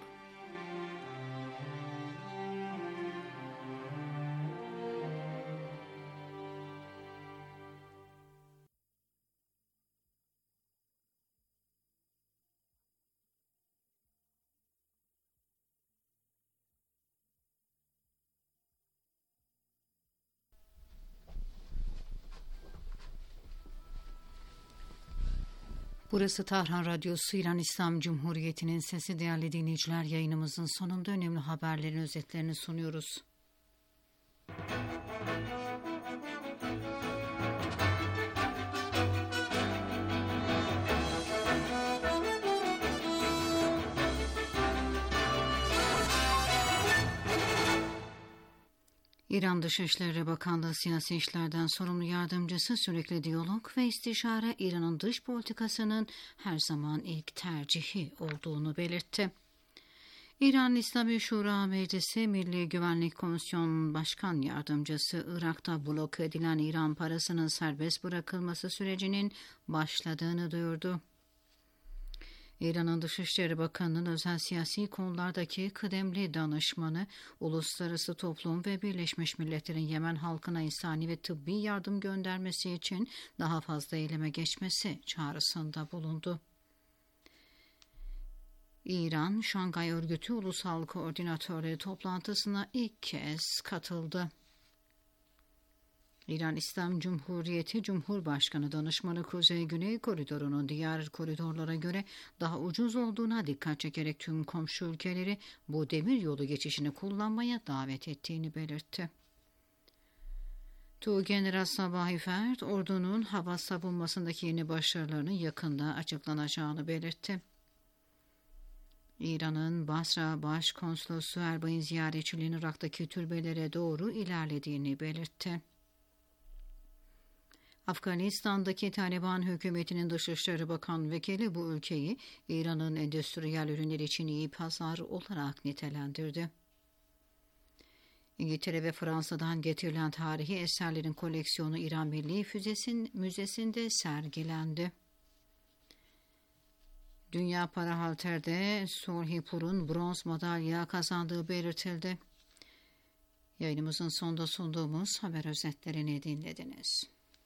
Burası Tahran Radyosu, İran İslam Cumhuriyeti'nin sesi. Değerli dinleyiciler, yayınımızın sonunda önemli haberlerin özetlerini sunuyoruz. İran Dışişleri Bakanlığı Siyasi İşlerden Sorumlu Yardımcısı sürekli diyalog ve istişare İran'ın dış politikasının her zaman ilk tercihi olduğunu belirtti. İran İslami Şura Meclisi Milli Güvenlik Komisyonu Başkan Yardımcısı Irak'ta blok edilen İran parasının serbest bırakılması sürecinin başladığını duyurdu. İran'ın Dışişleri Bakanı'nın özel siyasi konulardaki kıdemli danışmanı, uluslararası toplum ve Birleşmiş Milletler'in Yemen halkına insani ve tıbbi yardım göndermesi için daha fazla eyleme geçmesi çağrısında bulundu. İran, Şangay Örgütü Ulusal Koordinatörleri toplantısına ilk kez katıldı. İran İslam Cumhuriyeti Cumhurbaşkanı Danışmanı Kuzey-Güney Koridoru'nun diğer koridorlara göre daha ucuz olduğuna dikkat çekerek tüm komşu ülkeleri bu demir yolu geçişini kullanmaya davet ettiğini belirtti. Tuğgeneral Sabahi Ferd, ordunun hava savunmasındaki yeni başarılarının yakında açıklanacağını belirtti. İran'ın Basra Başkonsolosu Erbay'ın ziyaretçiliğinin Irak'taki türbelere doğru ilerlediğini belirtti. Afganistan'daki Taliban hükümetinin Dışişleri Bakan Vekili bu ülkeyi İran'ın endüstriyel ürünleri için iyi pazar olarak nitelendirdi. İngiltere ve Fransa'dan getirilen tarihi eserlerin koleksiyonu İran Milli Füzesin Müzesi'nde sergilendi. Dünya para halterde Solhipur'un bronz madalya kazandığı belirtildi. Yayınımızın sonunda sunduğumuz haber özetlerini dinlediniz.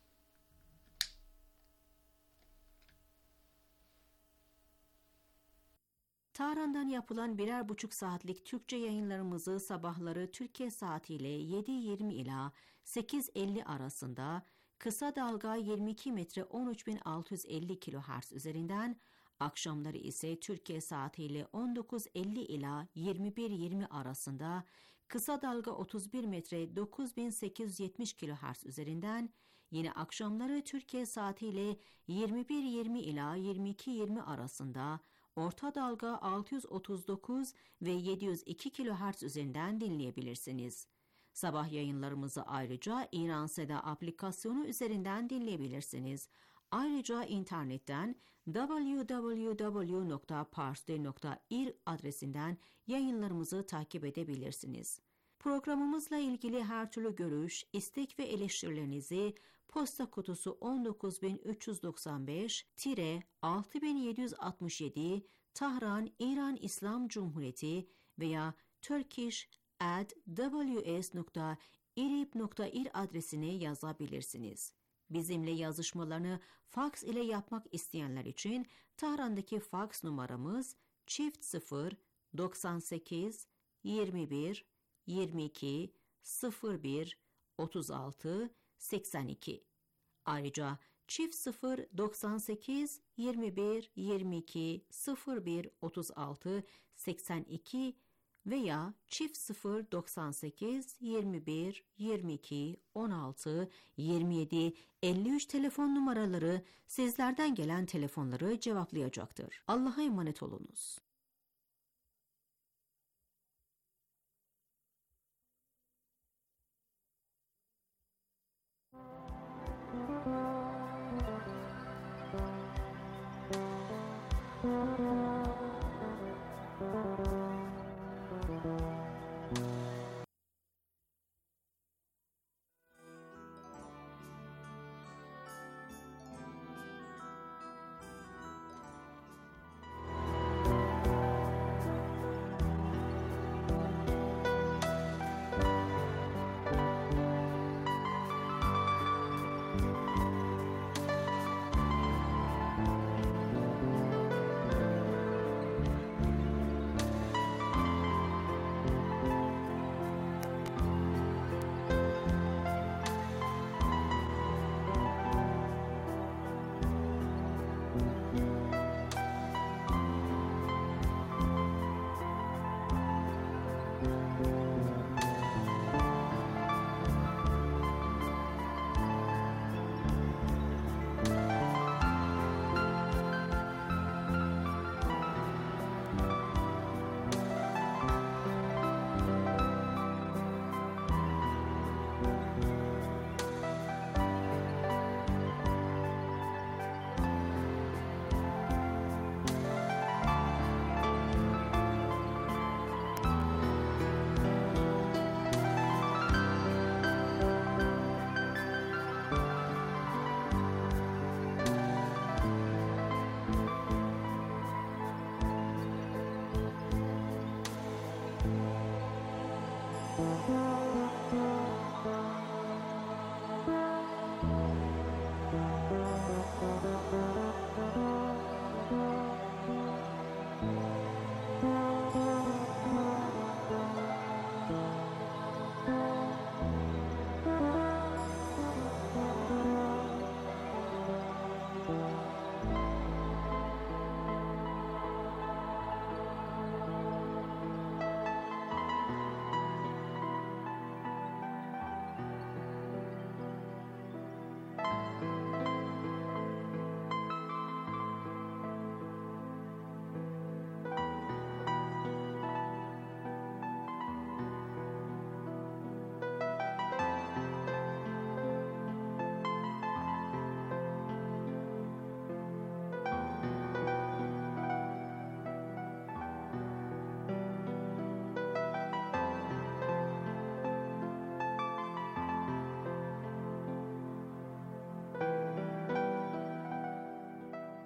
Tahran'dan yapılan birer buçuk saatlik Türkçe yayınlarımızı sabahları Türkiye saatiyle yedi yirmi ila sekiz elli arasında kısa dalga yirmi iki metre on üç bin altı yüz elli kilohertz üzerinden, akşamları ise Türkiye saatiyle on dokuz elli ila yirmi bir yirmi arasında kısa dalga otuz bir metre dokuz bin sekiz yüz yetmiş kilohertz üzerinden, yine akşamları Türkiye saatiyle yirmi bir yirmi ila yirmi iki yirmi arasında orta dalga altı yüz otuz dokuz ve yedi yüz iki kilohertz üzerinden dinleyebilirsiniz. Sabah yayınlarımızı ayrıca İran Seda aplikasyonu üzerinden dinleyebilirsiniz. Ayrıca internetten double-u double-u double-u nokta parstoday nokta ir adresinden yayınlarımızı takip edebilirsiniz. Programımızla ilgili her türlü görüş, istek ve eleştirilerinizi posta kutusu on dokuz bin üç yüz doksan beş altı bin yedi yüz altmış yedi Tahran, İran İslam Cumhuriyeti veya turkish at w s nokta irib nokta ir adresine yazabilirsiniz. Bizimle yazışmalarını faks ile yapmak isteyenler için Tahran'daki faks numaramız çift sıfır doksan sekiz yirmi bir yirmi iki sıfır bir otuz altı seksen iki. Ayrıca çift sıfır doksan sekiz yirmi bir yirmi iki sıfır bir otuz altı seksen iki veya çift sıfır doksan sekiz yirmi bir yirmi iki on altı yirmi yedi elli üç telefon numaraları sizlerden gelen telefonları cevaplayacaktır. Allah'a emanet olunuz.